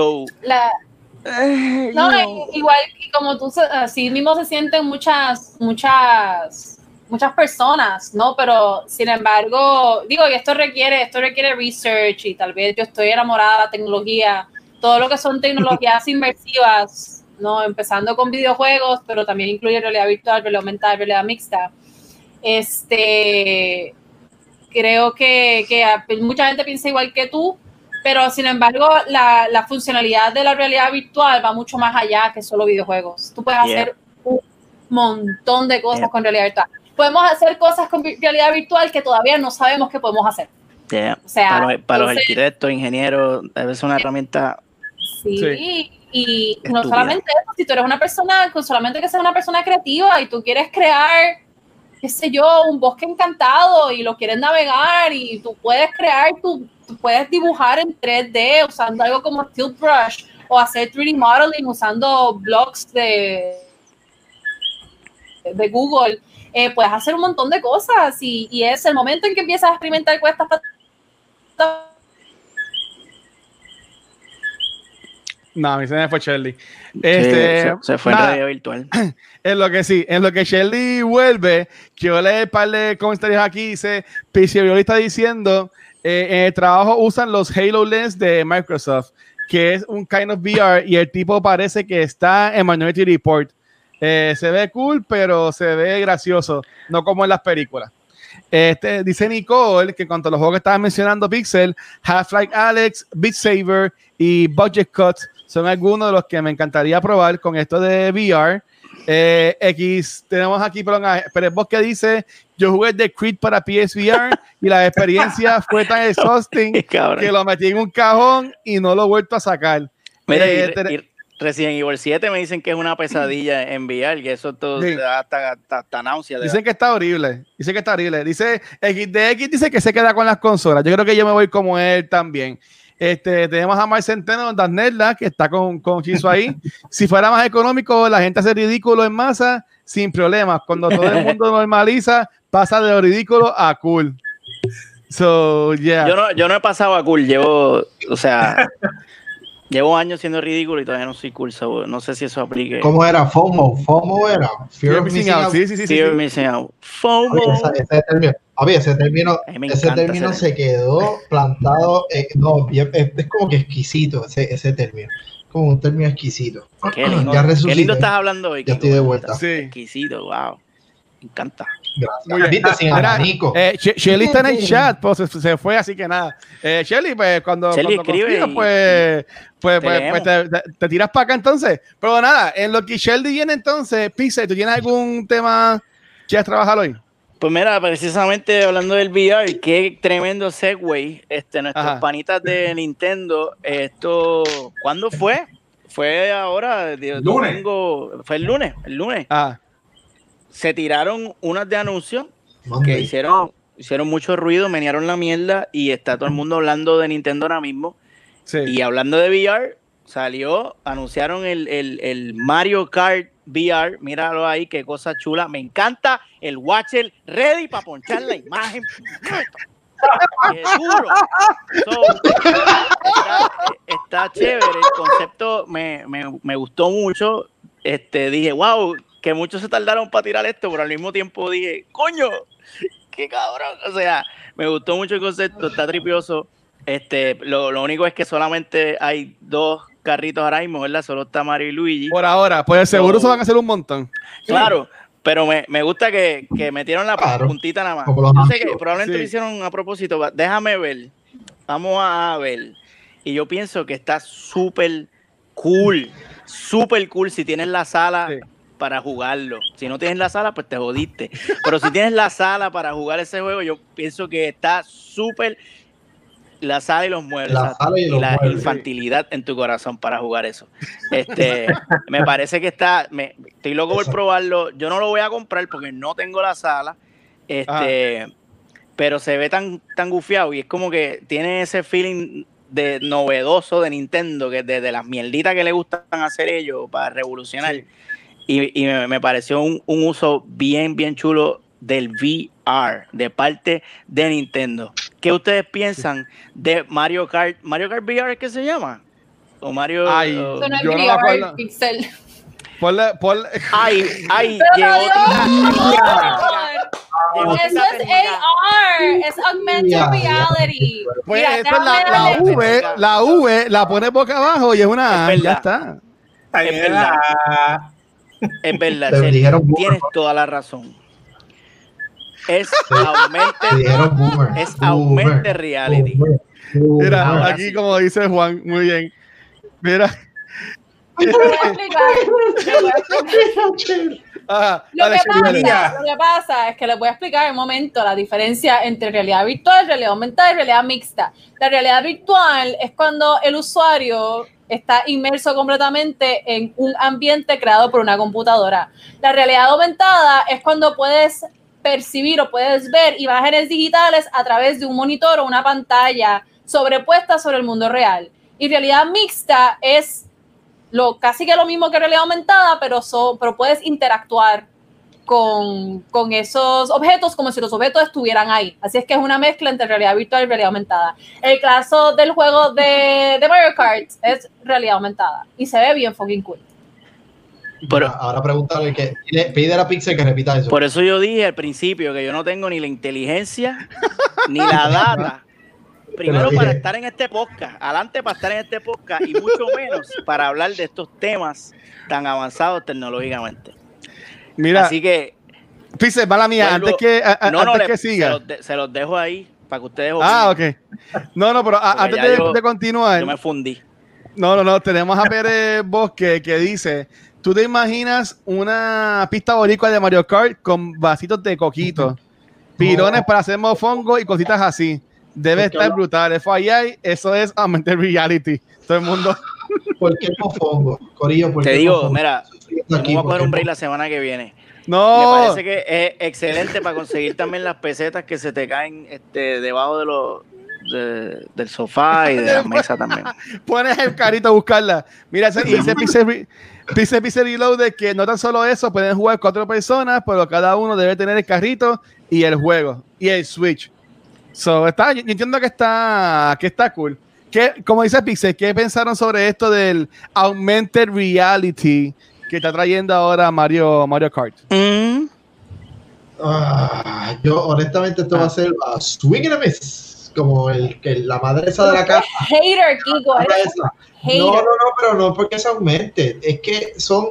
Igual que como tú, así mismo se sienten muchas personas, ¿no? Pero sin embargo, digo que esto requiere research, y tal vez yo estoy enamorada de la tecnología, todo lo que son tecnologías inmersivas, ¿no? Empezando con videojuegos, pero también incluye realidad virtual, realidad aumentada, realidad mixta. Creo que mucha gente piensa igual que tú, pero sin embargo la funcionalidad de la realidad virtual va mucho más allá que solo videojuegos. Tú puedes hacer un montón de cosas con realidad virtual. Podemos hacer cosas con realidad virtual que todavía no sabemos que podemos hacer. O sea, para los arquitectos, ingenieros, es una herramienta. Sí. Y no solamente eso, si tú eres una persona, solamente que seas una persona creativa y tú quieres crear, qué sé yo, un bosque encantado y lo quieres navegar y tú puedes crear, tú puedes dibujar en 3D usando algo como Tilt Brush o hacer 3D modeling usando blocks de Google. Puedes hacer un montón de cosas y es el momento en que empiezas a experimentar con estas plataformas. No, a mí se me fue Shirley. Se fue en realidad virtual. En lo que Shirley vuelve, que yo leí un par de comentarios aquí, dice, Picioli está diciendo, en el trabajo usan los HoloLens de Microsoft, que es un kind of VR, y el tipo parece que está en Minority Report. Se ve cool, pero se ve gracioso, no como en las películas. Dice Nicole que en cuanto a los juegos que estaban mencionando, Pixel, Half-Life Alyx, Beat Saber y Budget Cuts son algunos de los que me encantaría probar con esto de VR. Tenemos aquí, pero vos que dice, yo jugué The Creed para PSVR y la experiencia fue tan exhausting que lo metí en un cajón y no lo he vuelto a sacar. Mira, Resident Evil 7 me dicen que es una pesadilla en VR, que eso todo hasta náusea. Dicen que está horrible. Dice XDX dice que se queda con las consolas. Yo creo que yo me voy como él también. Tenemos a Mar Centeno, Danella, que está con Chizo ahí. Si fuera más económico, la gente hace ridículo en masa sin problemas. Cuando todo el mundo normaliza, pasa de lo ridículo a cool. So, yeah. Yo no he pasado a cool. Llevo años siendo ridículo y todavía no soy cool. So, no sé si eso aplique. ¿Cómo era? FOMO era. Fear of Missing Out. Sí. Fear of Missing Out. FOMO. Ese término se quedó plantado. Es como que exquisito ese término. Como un término exquisito. Qué lindo estás hablando hoy. Ya estoy de vuelta. Sí. Exquisito, wow. Me encanta. Gracias. Shelly está en el chat, pues se fue, así que nada. Shelly, pues cuando escribe, pues te tiras para acá entonces. Pero nada, en lo que Shelly viene entonces, Pixel, ¿tú tienes algún tema que has trabajado hoy? Pues mira, precisamente hablando del VR, qué tremendo segue. Nuestros panitas de Nintendo, ¿cuándo fue? Fue ahora, domingo, fue el lunes. Se tiraron unas de anuncios que hicieron mucho ruido, menearon la mierda y está todo el mundo hablando de Nintendo ahora mismo. Sí. Y hablando de VR, anunciaron el Mario Kart VR, míralo ahí, qué cosa chula. Me encanta el Watcher ready para ponchar la imagen. ¡Qué duro! Está chévere, el concepto me gustó mucho. Dije, wow, que muchos se tardaron para tirar esto, pero al mismo tiempo dije, coño, qué cabrón. O sea, me gustó mucho el concepto, está tripioso. Lo único es que solamente hay 2 carritos ahora mismo, ¿verdad? Solo está Mario y Luigi. Por ahora, pues seguro se van a hacer un montón. Claro, pero me gusta que metieron la puntita nada más. Yo sé que probablemente lo hicieron a propósito. Déjame ver. Vamos a ver. Y yo pienso que está súper cool si tienes la sala para jugarlo. Si no tienes la sala, pues te jodiste. Pero si tienes la sala para jugar ese juego, yo pienso que está súper... La sala y los muebles. Y la infantilidad en tu corazón para jugar eso. Me parece que estoy loco por probarlo. Yo no lo voy a comprar porque no tengo la sala. Pero se ve tan gufiado y es como que tiene ese feeling de novedoso de Nintendo, que de las mierditas que le gustan hacer ellos para revolucionar. Sí. Y me pareció un uso bien chulo del VR de parte de Nintendo. ¿Qué ustedes piensan de Mario Kart? ¿Mario Kart VR es que se llama? ¿O Mario? Yo no me acuerdo. Pixel. Eso es AR, es Augmented Reality. Pues Mira, esto es la V la pone boca abajo y es una A, ya está. Es verdad. Es verdad, Te dijeron boomer, tienes toda la razón. Es Augmented Reality. Mira, aquí como dice Juan, muy bien. Mira. Lo que pasa es que les voy a explicar en un momento la diferencia entre realidad virtual, realidad aumentada y realidad mixta. La realidad virtual es cuando el usuario está inmerso completamente en un ambiente creado por una computadora. La realidad aumentada es cuando puedes percibir o puedes ver imágenes digitales a través de un monitor o una pantalla sobrepuesta sobre el mundo real. Y realidad mixta es casi que lo mismo que realidad aumentada, pero puedes interactuar con esos objetos como si los objetos estuvieran ahí. Así es que es una mezcla entre realidad virtual y realidad aumentada. El caso del juego de Mario Kart es realidad aumentada y se ve bien fucking cool. Ahora pregúntale que pide a Pixel que repita eso. Por eso yo dije al principio que yo no tengo ni la inteligencia ni la data. Primero para estar en este podcast, adelante para estar en este podcast y mucho menos para hablar de estos temas tan avanzados tecnológicamente. Mira, así que Pixel, mala mía, antes que siga. Se los dejo ahí para que ustedes opinen. Ok. No, pero antes de continuar. Yo me fundí. No, tenemos a Pérez Bosque que dice: ¿tú te imaginas una pista boricua de Mario Kart con vasitos de coquito, pirones para hacer mofongo y cositas así? Debe estar brutal. Eso es Augmented Reality. Todo el mundo. ¿Por qué mofongo? Corillo, ¿por qué te digo, mofongo? Mira, vamos a coger un break la semana que viene. No. Me parece que es excelente para conseguir también las pesetas que se te caen debajo del sofá y de la mesa también. Pones el carrito a buscarla. Mira, dice Pixel Reload de que no tan solo eso, pueden jugar 4 personas, pero cada uno debe tener el carrito y el juego y el Switch. Yo entiendo que está cool. Como dice Pixel, ¿qué pensaron sobre esto del Augmented Reality que está trayendo ahora Mario Kart? Yo honestamente esto va a ser swing and a miss, como la madre esa de la casa. Hater, Kiko. No, pero no porque es Augmented, es que son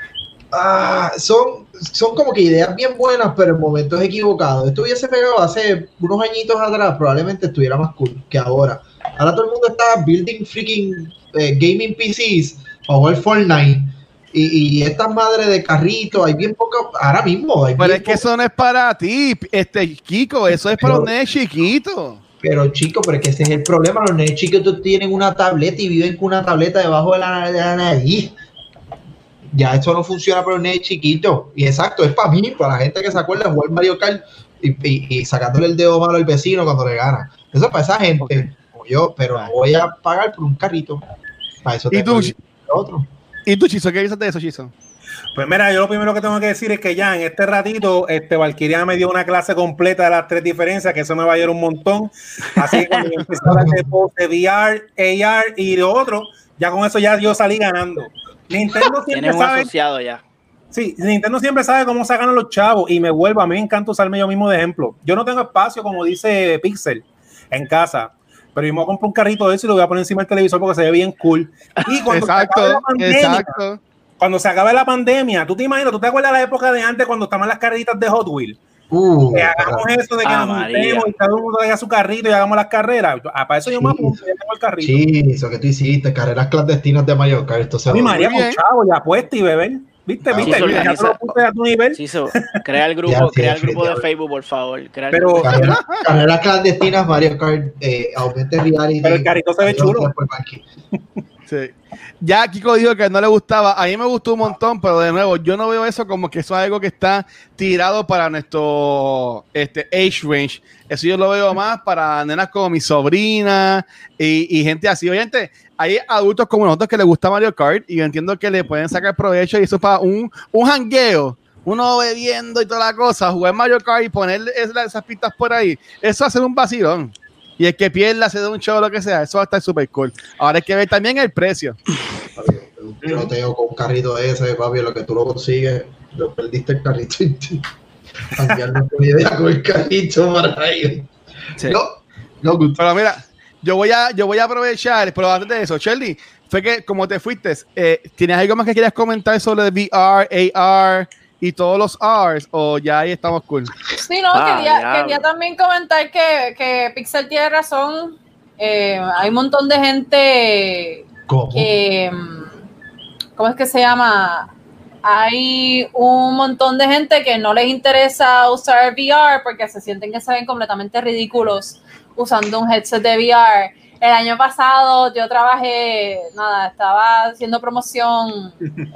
como que ideas bien buenas, pero en momentos equivocados. Esto hubiese pegado hace unos añitos atrás, probablemente estuviera más cool que ahora. Ahora todo el mundo está building freaking gaming PCs para jugar Fortnite. Y estas madres de carrito, hay bien poca ahora mismo. Pero es que eso no es para ti, Kiko, eso es para los nenes chiquitos. Pero chicos, pero es que ese es el problema. Los nenes chiquitos tienen una tableta y viven con una tableta debajo de la nariz. Ya eso no funciona para los nenes chiquitos. Y exacto, es para mí, para la gente que se acuerda de jugar Mario Kart y sacándole el dedo malo al vecino cuando le gana. Eso es para esa gente, como yo, pero no voy a pagar por un carrito. Para eso tengo otro. ¿Y tú, Chizo, qué dices de eso, Chizo? Pues mira, yo lo primero que tengo que decir es que ya en este ratito, Valkyria me dio una clase completa de las 3 diferencias, que eso me va a ayudar un montón. Así que cuando yo empecé a hablar de VR, AR y lo otro, ya con eso ya yo salí ganando. Nintendo siempre sabe. Asociado ya. Sí, Nintendo siempre sabe cómo sacan a los chavos y me vuelvo. A mí me encanta usarme yo mismo de ejemplo. Yo no tengo espacio, como dice Pixel, en casa. Pero yo me voy a comprar un carrito de eso y lo voy a poner encima del televisor porque se ve bien cool. Y cuando cuando se acabe la pandemia, tú te imaginas, tú te acuerdas de la época de antes cuando estaban las carreritas de Hot Wheels. Que hagamos eso de que nos juntemos y cada uno traiga su carrito y hagamos las carreras. Para eso yo me apunto, ya tengo el carrito. Sí, eso que tú hiciste, carreras clandestinas de Mario Kart. A mí María con chavo, ya apuesta y beber. ¿Viste? Ya te lo puse a tu nivel. Sí, crea el grupo, de Facebook, por favor. Pero carreras clandestinas, Mario Kart, Augmented Reality. Pero el carrito se ve chulo. Sí. Ya Kiko dijo que no le gustaba. A mí me gustó un montón, pero de nuevo, yo no veo eso como que eso es algo que está tirado para nuestro age range. Eso yo lo veo más para nenas como mi sobrina y gente así. Obviamente, hay adultos como nosotros que les gusta Mario Kart y yo entiendo que le pueden sacar provecho y eso es para un jangueo. Uno bebiendo y toda la cosa, jugar Mario Kart y poner esas pistas por ahí. Eso hace un vacilón. Y el que pierda se da un show o lo que sea, eso va a estar súper cool. Ahora hay que ver también el precio. Yo no tengo con un carrito ese, papi, lo que tú lo consigues, lo perdiste el carrito. Cambiarlo con idea con el carrito para ahí. Sí. No, pero mira, yo voy a aprovechar, pero antes de eso, Shelly, fue que como te fuiste, ¿tienes algo más que quieras comentar sobre VR, AR y todos los Rs o ya ahí estamos cool? Sí, no, quería también comentar que Pixel tiene razón. Hay un montón de gente que, ¿cómo es que se llama? Hay un montón de gente que no les interesa usar VR porque se sienten que se ven completamente ridículos usando un headset de VR. El año pasado yo estaba haciendo promoción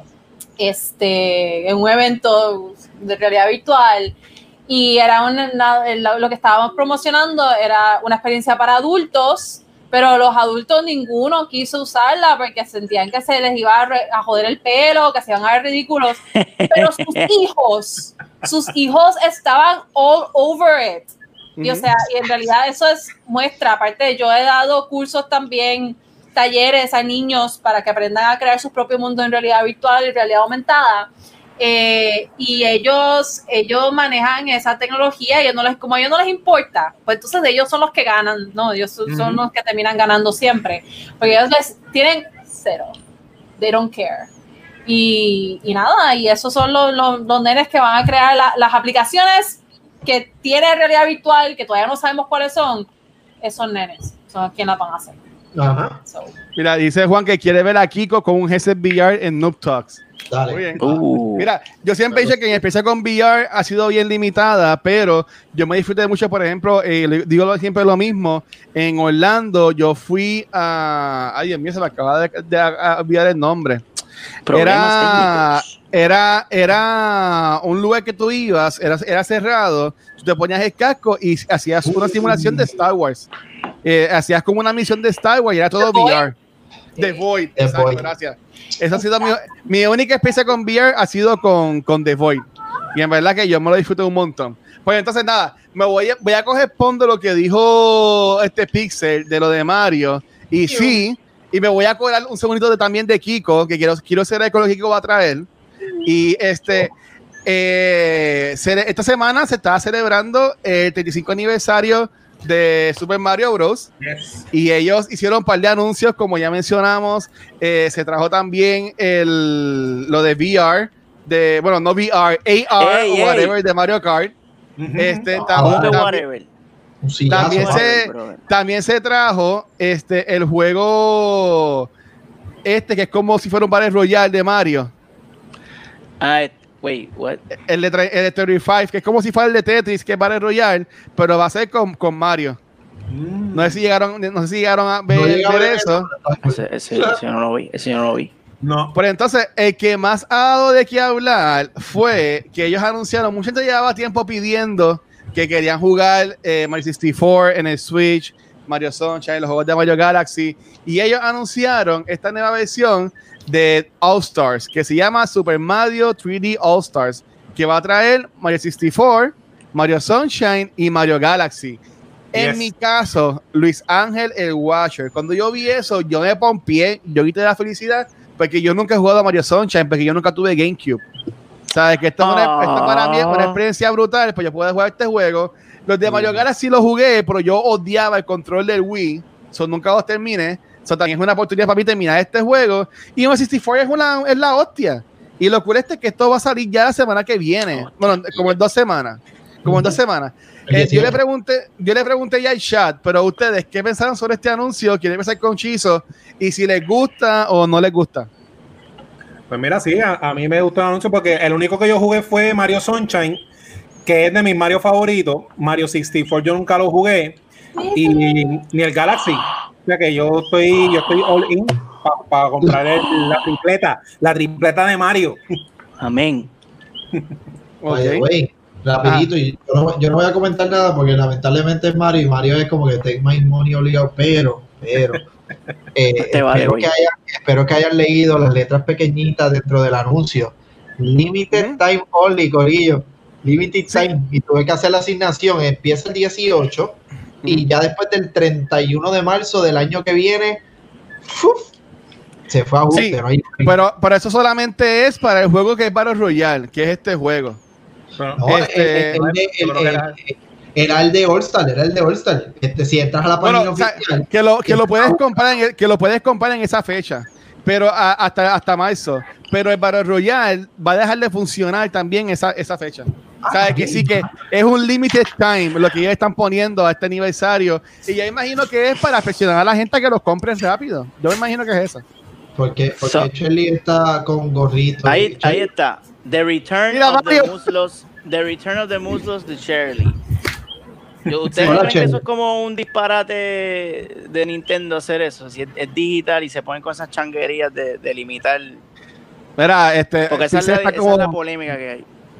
en un evento de realidad virtual y era lo que estábamos promocionando era una experiencia para adultos, pero los adultos ninguno quiso usarla porque sentían que se les iba a joder el pelo, que se iban a ver ridículos, pero sus hijos estaban all over it. Y, o sea, y en realidad eso es muestra, aparte yo he dado cursos también, talleres a niños para que aprendan a crear su propio mundo en realidad virtual y realidad aumentada, y ellos manejan esa tecnología y como a ellos no les importa, pues entonces ellos son los que ganan, ¿no? Ellos son los que terminan ganando siempre, porque ellos tienen cero, they don't care. Y nada, y esos son los nenes que van a crear las aplicaciones que tiene realidad virtual, que todavía no sabemos cuáles son, esos nenes son quienes las van a hacer. Ajá. Mira, dice Juan que quiere ver a Kiko con un headset VR en Noob Talks. Dale. Muy bien. Mira, yo siempre he dicho que mi experiencia con VR ha sido bien limitada, pero yo me disfruté mucho, por ejemplo, digo siempre lo mismo, en Orlando yo fui a... Ay, Dios mío, se me acaba de olvidar el nombre. Era un lugar que tú ibas, era cerrado, tú te ponías el casco y hacías una simulación de Star Wars. Hacías como una misión de Star Wars y era todo VR. The Void, exacto, gracias. Esa ha sido mi única experiencia con VR, ha sido con The Void. Y en verdad que yo me lo disfruté un montón. Pues entonces nada, voy a coger de lo que dijo este Pixel, de lo de Mario. Y sí, y me voy a cobrar un segundito también de Kiko, que quiero saber con lo que Kiko va a traer. Y esta semana se está celebrando el 35 aniversario de Super Mario Bros. Yes. Y ellos hicieron un par de anuncios, como ya mencionamos. Se trajo también lo de VR, no VR, AR o whatever de Mario Kart. También se trajo el juego que es como si fuera un Battle Royale de Mario. Wait, what? El de 35, que es como si fuera el de Tetris, que es Battle Royale, pero va a ser con Mario. No sé si llegaron a ver eso. Ese yo no lo vi. No. Pero entonces, el que más ha dado de qué hablar fue que ellos anunciaron, mucha gente llevaba tiempo pidiendo que querían jugar Mario 64 en el Switch, Mario Sunshine, los juegos de Mario Galaxy, y ellos anunciaron esta nueva versión de All Stars, que se llama Super Mario 3D All Stars, que va a traer Mario 64, Mario Sunshine y Mario Galaxy. En mi caso, Luis Ángel el Watcher, cuando yo vi eso, yo me pompié, yo grité de la felicidad, porque yo nunca he jugado a Mario Sunshine, porque yo nunca tuve GameCube. Sabes que esto para mí es una experiencia brutal, pues yo puedo jugar este juego. Los de Mario Galaxy los jugué, pero yo odiaba el control del Wii, nunca los terminé. También es una oportunidad para mí terminar este juego. Y Mario 64 es la hostia. Y lo cool es que esto va a salir ya la semana que viene. Bueno, como en 2 semanas. Yo le pregunté ya al chat, pero ustedes, ¿qué pensaron sobre este anuncio? ¿Quieren empezar con Chizo? Y si les gusta o no les gusta. Pues mira, sí, a mí me gustó el anuncio porque el único que yo jugué fue Mario Sunshine, que es de mis Mario favoritos. Mario 64 yo nunca lo jugué. Y ni el Galaxy. O sea que yo estoy all in para comprar la tripleta de Mario. Amén. Oye, rapidito, yo no voy a comentar nada porque lamentablemente es Mario y Mario es como que take my money obligado, pero espero que hayan leído las letras pequeñitas dentro del anuncio. Limited time only, corillo. Limited time. Y tuve que hacer la asignación. Empieza el 18 y ya después del 31 de marzo del año que viene se fue a ajuste. Sí, pero eso solamente es para el juego que es Battle Royale, que es este juego. No, era el de All-Star, si entras a la página oficial. Que lo puedes comprar en esa fecha, pero hasta marzo. Pero el Battle Royale va a dejar de funcionar también esa fecha. ¿Sabes? Que sí, que es un limited time lo que ellos están poniendo a este aniversario. Y yo imagino que es para presionar a la gente a que los compren rápido. Yo me imagino que es eso. Porque Shelly está con gorrito. Ahí está. The Return of the Muslos de Shirley. ¿Ustedes creen que eso es como un disparate de Nintendo hacer eso? Si es digital y se ponen con esas changuerías de limitar. Mira, porque esa es la polémica que hay.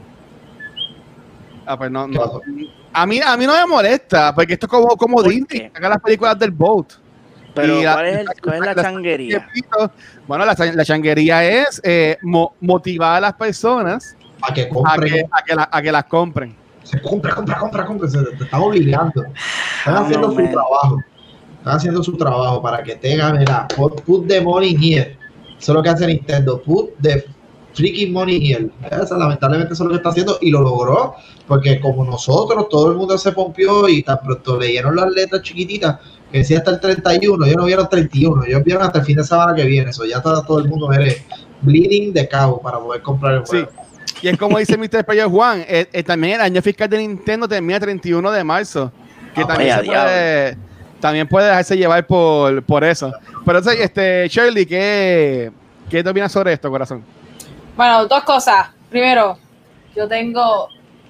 Pues no. A mí no me molesta, porque esto es como Disney, saca las películas del Boat. Pero ¿cuál es la changuería? Bueno, la changuería es motivar a las personas a que compren, a que las compren. Se compra, te están obligando. Están haciendo su trabajo para que tengan, mira, put the money here. Eso es lo que hace Nintendo, put the freaking money here. Lamentablemente eso es lo que está haciendo y lo logró, porque como nosotros, todo el mundo se pompió y tan pronto leyeron las letras chiquititas que decía hasta el 31, ellos no vieron 31, ellos vieron hasta el fin de semana que viene, eso ya todo el mundo eres bleeding de cabo para poder comprar el juego. Sí. Y es como dice Mr. Player Juan, también el año fiscal de Nintendo termina el 31 de marzo, que también puede dejarse llevar por eso. Pero entonces, Shirley, ¿qué te opinas sobre esto, corazón? Bueno, dos cosas. Primero, yo tengo...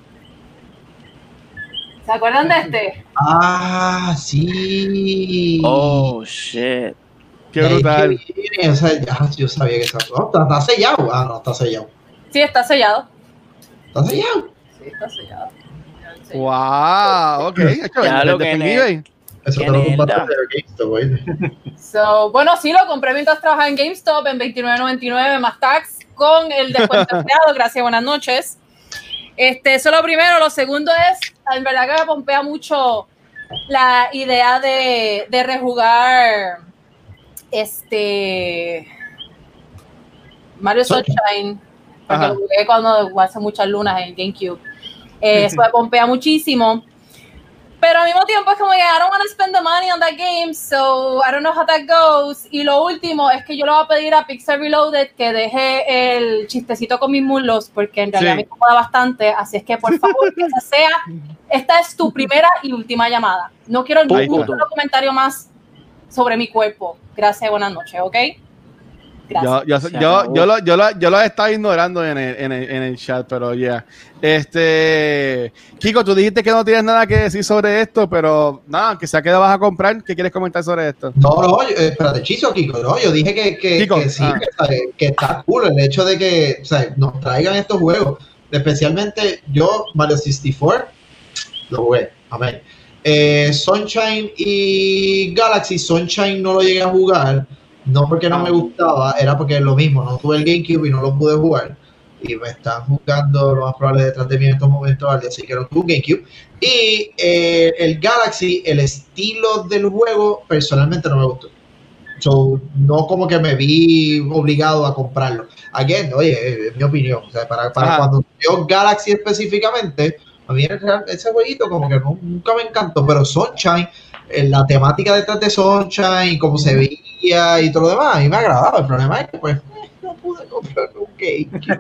¿Se acuerdan de este? Ah, sí. Oh, shit. Qué brutal. O sea, yo sabía que está sellado. Ah, no, está sellado. Sí, está sellado. ¿Está sellado? Sí, está sellado. Wow, ok. Claro que eso te lo compraste de GameStop, bueno, sí, lo compré mientras trabajaba en GameStop en $29.99 más tax con el descuento empleado. Gracias, buenas noches. Eso es lo primero. Lo segundo es, en verdad que me pompea mucho la idea de rejugar Mario Sunshine, porque lo jugué cuando hace muchas lunas en GameCube. Eso me pompea muchísimo. Pero al mismo tiempo es como que I don't want to spend the money on that game, so I don't know how that goes. Y lo último es que yo le voy a pedir a Pixel Reloaded que deje el chistecito con mis muslos, porque en realidad me incomoda bastante. Así es que, por favor, que esta es tu primera y última llamada. No quiero ningún comentario más sobre mi cuerpo. Gracias, buenas noches, ¿ok? Gracias. Yo lo estaba ignorando en el chat, pero ya. Kiko, tú dijiste que no tienes nada que decir sobre esto, pero nada, que sea que lo vas a comprar. ¿Qué quieres comentar sobre esto? No, espérate, Chizo, Kiko, no, yo dije que sí, que está cool el hecho de que nos traigan estos juegos. Especialmente yo, Mario 64, lo jugué, amén. Sunshine y Galaxy, Sunshine no lo llegué a jugar. No porque no me gustaba, era porque es lo mismo, no tuve el GameCube y no lo pude jugar. Y me están jugando lo más probable detrás de mí en estos momentos, así que no tuve un GameCube. Y el Galaxy, el estilo del juego, personalmente no me gustó. So, no como que me vi obligado a comprarlo. Again, oye, es mi opinión. O sea, para cuando yo Galaxy específicamente, a mí ese jueguito como que nunca me encantó, pero Sunshine, la temática detrás de Sunshine, cómo se veía y todo lo demás, a mí me agradaba. El problema es que pues no pude comprar un GameCube.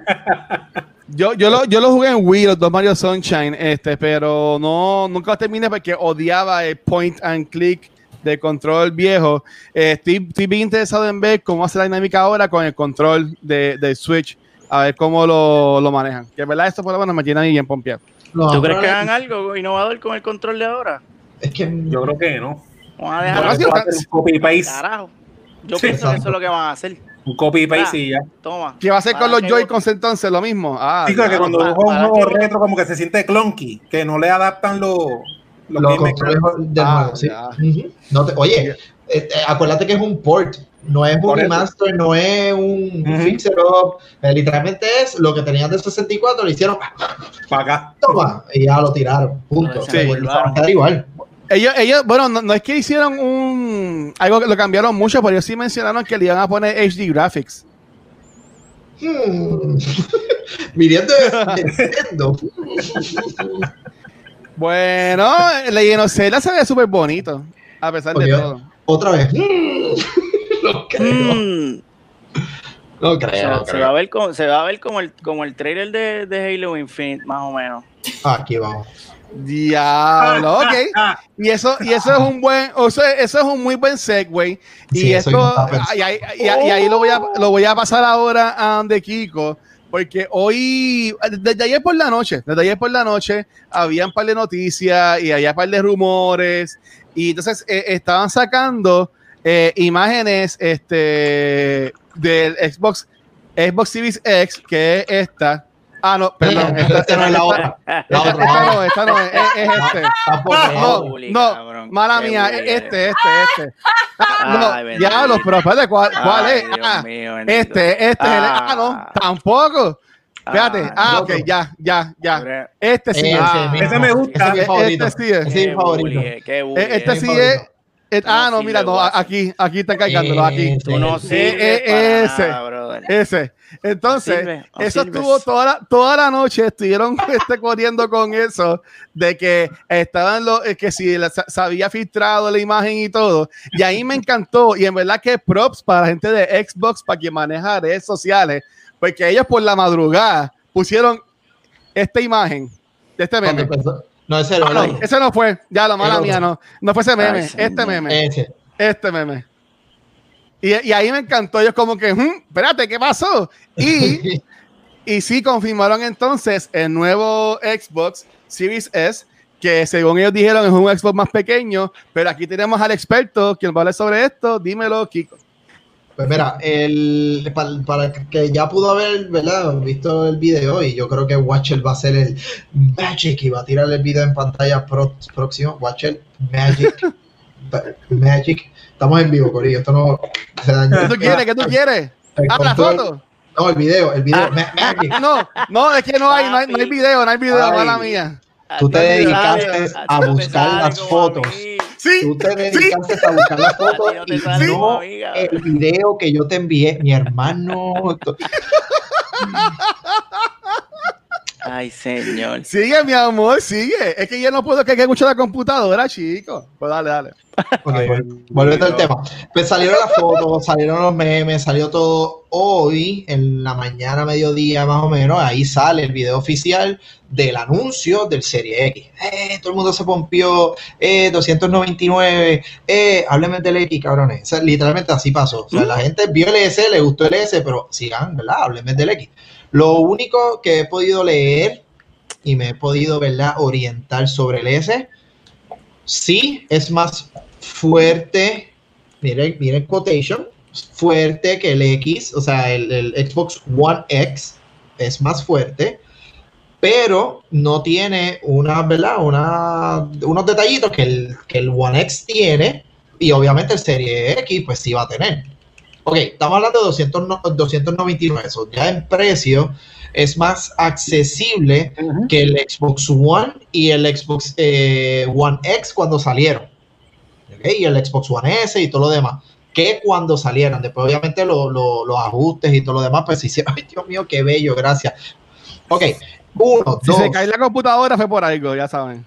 Yo lo jugué en Wii, los dos Mario Sunshine, pero nunca lo terminé porque odiaba el point and click de control viejo. Estoy bien interesado en ver cómo hace la dinámica ahora con el control de Switch, a ver cómo lo manejan. Que verdad, esto por lo menos me tiene ahí bien pompeado. ¿Tú crees que hagan algo innovador con el control de ahora? Es que yo creo que no. Vamos a dejar un copy-paste. Carajo. Yo pienso que eso es lo que van a hacer. Un copy-paste y ya. Toma. ¿Qué va a hacer con los Joy-Cons entonces? Lo mismo. Sí, que cuando un juego retro como que se siente clunky, que no le adaptan los controles del juego, sí. Oye, acuérdate que es un port, no es un remaster, no es un fix-it-up, literalmente es lo que tenían de 64, lo hicieron para acá. Toma, y ya lo tiraron, punto. Sí, igual. Ellos, bueno, no es que hicieron algo que lo cambiaron mucho, pero ellos sí mencionaron que le iban a poner HD Graphics. Viniendo de Nintendo. Bueno, Legend of Zelda se ve súper bonito, a pesar de todo. Otra vez. No creo. No creo. Se va a ver como el trailer de Halo Infinite, más o menos. Aquí vamos. Diablo, ok. Y eso es un buen, eso es un muy buen segue. Y Sí, esto, y ahí lo voy a pasar ahora a donde Kiko, porque hoy, desde ayer por la noche, había un par de noticias y había un par de rumores, y entonces estaban sacando imágenes del Xbox Series X, que es esta. Ah, no, perdón. Esta no es la otra. Esta no es este. No, mala mía, este. No, diablos, pero espérate, ¿cuál es? Este. No, tampoco. Espérate. Ok, ya. Este sí es. Ese me gusta. Este sí es. Este sí es. No, mira, no, aquí está cargándolo, aquí. Tú no sirves ese. Entonces, eso estuvo toda la noche, estuvieron corriendo con eso, de que estaban que si se había filtrado la imagen y todo, y ahí me encantó, y en verdad que props para la gente de Xbox, para quien maneja redes sociales, porque ellos por la madrugada pusieron esta imagen de este meme. No, ese no fue, ya la mala mía, no fue ese meme, este meme. Y ahí me encantó, ellos como que, espérate, ¿qué pasó? Y sí confirmaron entonces el nuevo Xbox Series S, que según ellos dijeron es un Xbox más pequeño, pero aquí tenemos al experto quien va a hablar sobre esto. Dímelo, Kiko. Pues mira, para que ya pudo haber, ¿verdad?, visto el video, y yo creo que Watcher va a ser el Magic y va a tirar el video en pantalla próximo. Watcher, Magic. Estamos en vivo, corillo. Esto no se dañó. ¿Qué tú quieres? ¿La foto? No, el video. Magic. No, es que no hay video, mala mía. Tú te dedicaste a buscar las fotos. Sí, tú te dedicaste a buscar las fotos y no el video que yo te envié, mi hermano. Ay, señor. Sigue, mi amor, sigue. Es que yo no puedo que escuche la computadora, chico. Pues dale. Okay, volviendo al tema. Pues salieron las fotos, salieron los memes, salió todo hoy, en la mañana, mediodía más o menos. Ahí sale el video oficial del anuncio del Serie X. Todo el mundo se pompió. 299. Hábleme del X, cabrones. O sea, literalmente así pasó. O sea, la gente vio el S, le gustó el S, pero sigan, ¿verdad? Hábleme del X. Lo único que he podido leer y me he podido, ¿verdad?, orientar sobre el S, sí es más fuerte, miren quotation, fuerte que el X, o sea, el Xbox One X es más fuerte, pero no tiene unos detallitos que el One X tiene, y obviamente el Serie X pues sí va a tener. Ok, estamos hablando de 299, eso ya en precio es más accesible que el Xbox One y el Xbox One X cuando salieron. Okay, y el Xbox One S y todo lo demás, que cuando salieron. Después obviamente los ajustes y todo lo demás, pues se hicieron. Ay, Dios mío, qué bello, gracias. Ok, si se cae la computadora fue por algo, ya saben.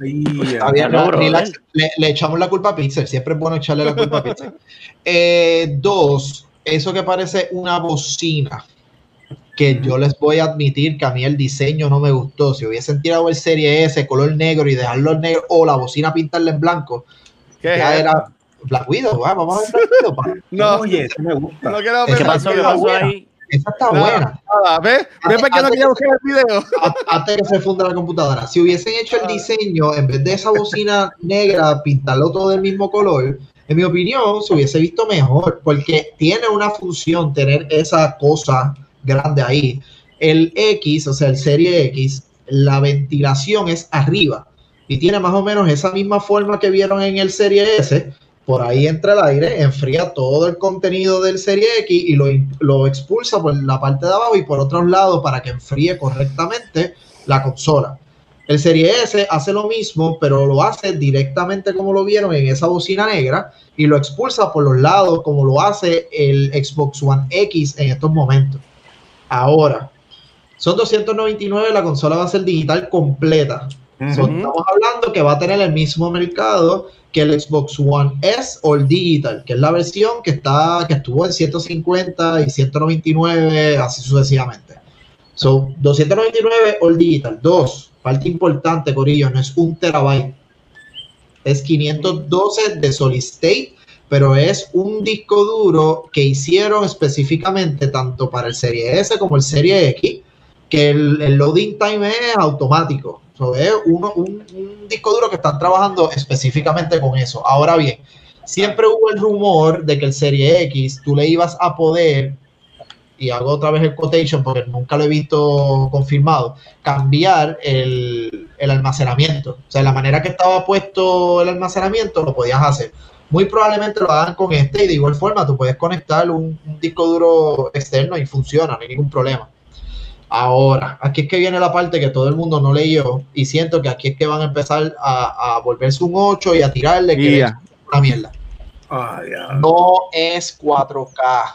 Le echamos la culpa a Pixel, siempre es bueno echarle la culpa a Pixel. 2, eso que parece una bocina, que yo les voy a admitir que a mí el diseño no me gustó. Si hubiesen tirado el Serie S color negro y dejarlo en negro, o la bocina pintarla en blanco, ya era Black Widow. Vamos a ver Black Widow. No, oye, eso me gusta. ¿Qué pasó ahí? Esa está buena. ¿Ves por qué no quería buscar el video? Antes de que se funda la computadora. Si hubiesen hecho el diseño, en vez de esa bocina negra, pintarlo todo del mismo color, en mi opinión, se hubiese visto mejor, porque tiene una función tener esa cosa grande ahí. El X, o sea, el Serie X, la ventilación es arriba y tiene más o menos esa misma forma que vieron en el Serie S. Por ahí entra el aire, enfría todo el contenido del Serie X y lo expulsa por la parte de abajo y por otros lados para que enfríe correctamente la consola. El Serie S hace lo mismo, pero lo hace directamente como lo vieron en esa bocina negra y lo expulsa por los lados como lo hace el Xbox One X en estos momentos. Ahora, Son $299, la consola va a ser digital completa. Estamos hablando que va a tener el mismo mercado que el Xbox One S o el Digital, que es la versión que estuvo en 150 y 199, así sucesivamente. Son 299 All Digital. 2, parte importante, corillo, no es 1 terabyte. Es 512 de solid state, pero es un disco duro que hicieron específicamente tanto para el Serie S como el Serie X, que el loading time es automático. Es un disco duro que están trabajando específicamente con eso. Ahora bien, siempre hubo el rumor de que el Serie X tú le ibas a poder, y hago otra vez el quotation porque nunca lo he visto confirmado, cambiar el almacenamiento. O sea, la manera que estaba puesto el almacenamiento lo podías hacer. Muy probablemente lo hagan con este, y de igual forma tú puedes conectar un disco duro externo y funciona, no hay ningún problema. Ahora, aquí es que viene la parte que todo el mundo no leyó, y siento que aquí es que van a empezar a volverse un 8 y a tirarle que es una mierda. No es 4K.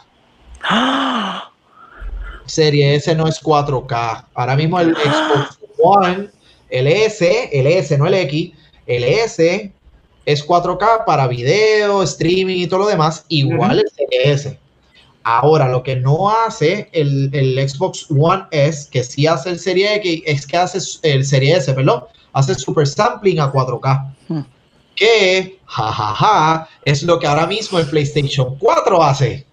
Serie S no es 4K. Ahora mismo el Xbox One, el S, no el X, el S es 4K para video, streaming y todo lo demás, igual el Serie S. Ahora, lo que no hace el Xbox One S, que sí hace el Serie X, es que hace el Serie S, perdón, hace super sampling a 4K. Que, es lo que ahora mismo el PlayStation 4 hace.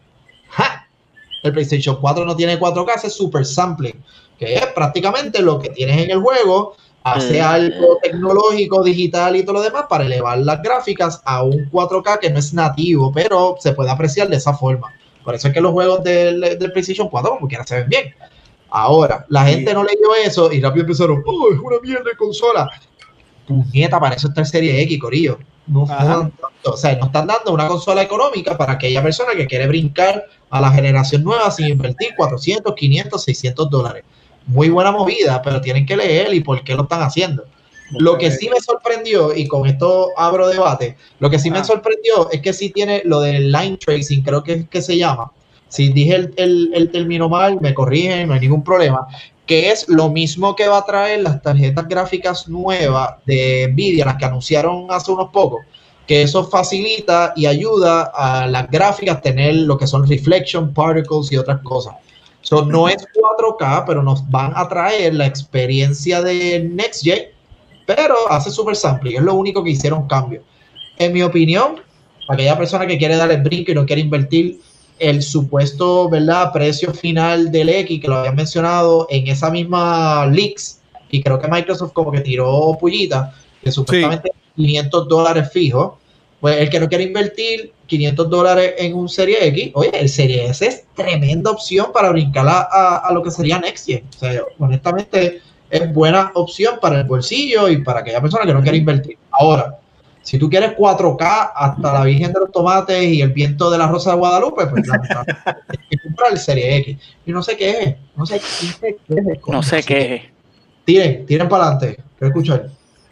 El PlayStation 4 no tiene 4K, hace super sampling, que es prácticamente lo que tienes en el juego, hace algo tecnológico, digital y todo lo demás para elevar las gráficas a un 4K que no es nativo, pero se puede apreciar de esa forma. Por eso es que los juegos del PlayStation 4 como quiera se ven bien. Ahora, la gente no leyó eso y rápido empezaron, es una mierda de consola. Puñeta, para eso está el Serie X, corillo. No están dando una consola económica para aquella persona que quiere brincar a la generación nueva sin invertir 400, 500, 600 dólares. Muy buena movida, pero tienen que leer y por qué lo están haciendo. Lo que sí me sorprendió, y con esto abro debate, lo que sí me sorprendió es que sí tiene lo del line tracing, creo que se llama. Si dije el término mal, me corrigen, no hay ningún problema. Que es lo mismo que va a traer las tarjetas gráficas nuevas de Nvidia, las que anunciaron hace unos pocos. Que eso facilita y ayuda a las gráficas a tener lo que son reflection, particles y otras cosas. No es 4K, pero nos van a traer la experiencia de Next Gen, pero hace super sampling, es lo único que hicieron cambio. En mi opinión, aquella persona que quiere dar el brinco y no quiere invertir el supuesto, ¿verdad?, precio final del X, que lo habían mencionado en esa misma leaks, y creo que Microsoft como que tiró pullita, que supuestamente $500 fijo, pues el que no quiere invertir $500 en un Serie X, oye, el Serie S es tremenda opción para brincar a lo que sería Next Gen. O sea, honestamente es buena opción para el bolsillo y para aquella persona que no quiere invertir. Ahora, si tú quieres 4K hasta la Virgen de los Tomates y el viento de la Rosa de Guadalupe, pues tienes que comprar el Serie X. Y no sé qué es. No sé qué es. Tiren para adelante. Quiero escuchar.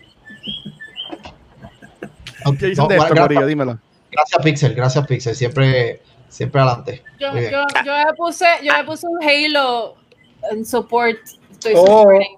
¿Qué dicen de esto, Corillo? Dímelo. Gracias Pixel. Siempre adelante. Yo me puse un Halo en support. Estoy supporting.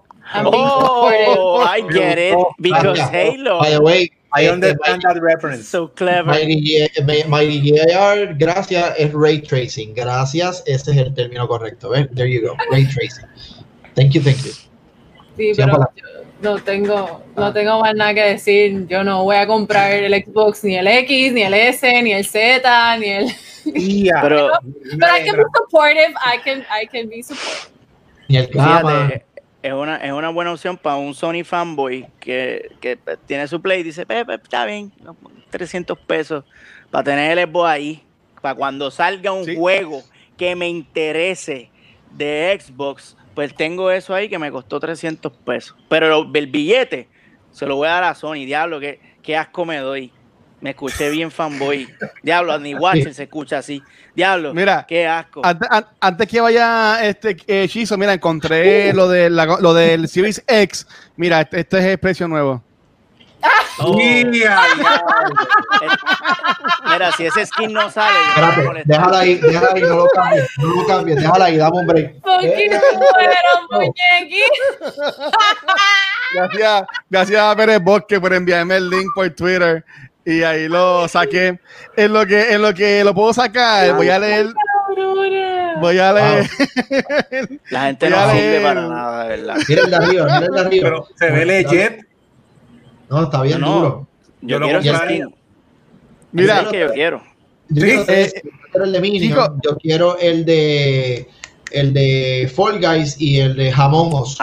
I get it. Because Halo. By the way, I understand that reference. So clever. Mighty JR, gracias, es Ray Tracing. Gracias, ese es el término correcto. ¿Ves? There you go. Ray Tracing. Thank you. Sí, pero no tengo más nada que decir. Yo no voy a comprar el Xbox, ni el X, ni el S, ni el Z, ni el... Pero I can be supportive. I can be supportive. Ni el fíjate, es una buena opción para un Sony fanboy que tiene su Play y dice, está bien, $300 para tener el Xbox ahí, para cuando salga un juego que me interese de Xbox, pues tengo eso ahí que me costó $300. Pero el billete se lo voy a dar a Sony. Diablo, qué asco me doy. Me escuché bien fanboy. Diablo, ni Watcher se escucha así. Diablo, mira, qué asco. Antes que vaya Chizo, mira, encontré lo del Series X. Mira, este es el precio nuevo. Oh. Mira, si ese skin no sale. Espérate, déjala ahí, no lo cambies, déjala ahí, dame un break. Gracias a Pérez Bosque por enviarme el link por Twitter y ahí lo saqué. En lo que lo puedo sacar, voy a leer. La gente no sirve para nada, de verdad. Mira el de arriba. Pero se ve legit. No, está bien duro. Yo quiero ese skin. Mira, es que yo quiero. Yo quiero el de Minion, yo quiero el de Fall Guys y el de Jamongos.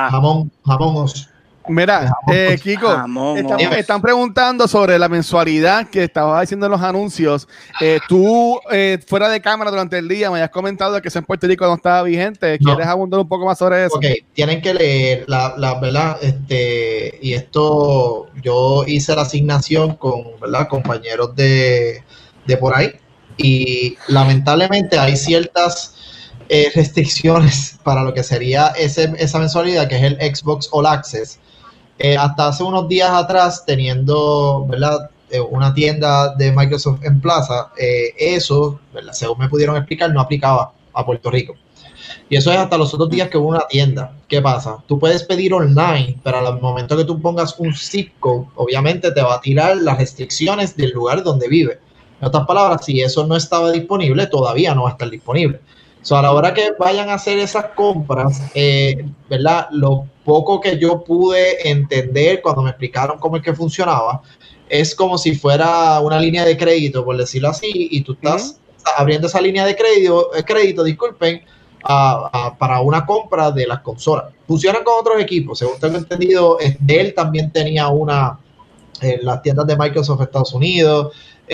Mira, Kiko, están preguntando sobre la mensualidad que estabas diciendo en los anuncios. Tú, fuera de cámara durante el día, me habías comentado que eso en Puerto Rico no estaba vigente. ¿Quieres abundar un poco más sobre eso? Ok, tienen que leer la verdad, y esto yo hice la asignación con, ¿verdad?, compañeros de por ahí, y lamentablemente hay ciertas restricciones para lo que sería esa mensualidad, que es el Xbox All Access. Hasta hace unos días atrás, teniendo, ¿verdad?, una tienda de Microsoft en Plaza, eso, ¿verdad?, según me pudieron explicar, no aplicaba a Puerto Rico. Y eso es hasta los otros días que hubo una tienda. ¿Qué pasa? Tú puedes pedir online, pero al momento que tú pongas un zip code, obviamente te va a tirar las restricciones del lugar donde vive. En otras palabras, si eso no estaba disponible, todavía no va a estar disponible. So, a la hora que vayan a hacer esas compras, ¿verdad?, lo poco que yo pude entender cuando me explicaron cómo es que funcionaba, es como si fuera una línea de crédito, por decirlo así, y tú estás abriendo esa línea de crédito, disculpen, para una compra de las consolas. Funcionan con otros equipos, según tengo entendido. Dell también tenía una en las tiendas de Microsoft Estados Unidos.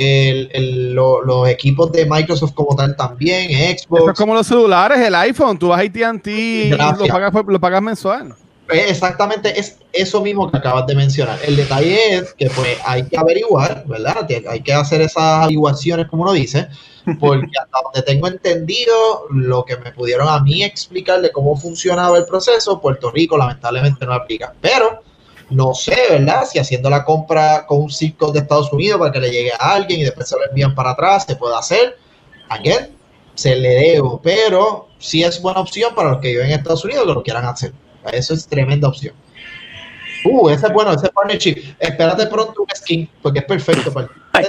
Los equipos de Microsoft como tal también, Xbox. Eso es como los celulares, el iPhone, tú vas a AT&T y lo pagas mensual. Exactamente, es eso mismo que acabas de mencionar. El detalle es que pues hay que averiguar, ¿verdad? Hay que hacer esas averiguaciones, como uno dice, porque hasta donde tengo entendido, lo que me pudieron a mí explicar de cómo funcionaba el proceso, Puerto Rico lamentablemente no aplica. Pero no sé, ¿verdad?, si haciendo la compra con un zip code de Estados Unidos para que le llegue a alguien y después se lo envían para atrás, se puede hacer. Again, se le debo, pero sí es buena opción para los que viven en Estados Unidos que lo quieran hacer. Eso es tremenda opción. Ese es bueno, ese partnership. Espérate pronto un skin, porque es perfecto para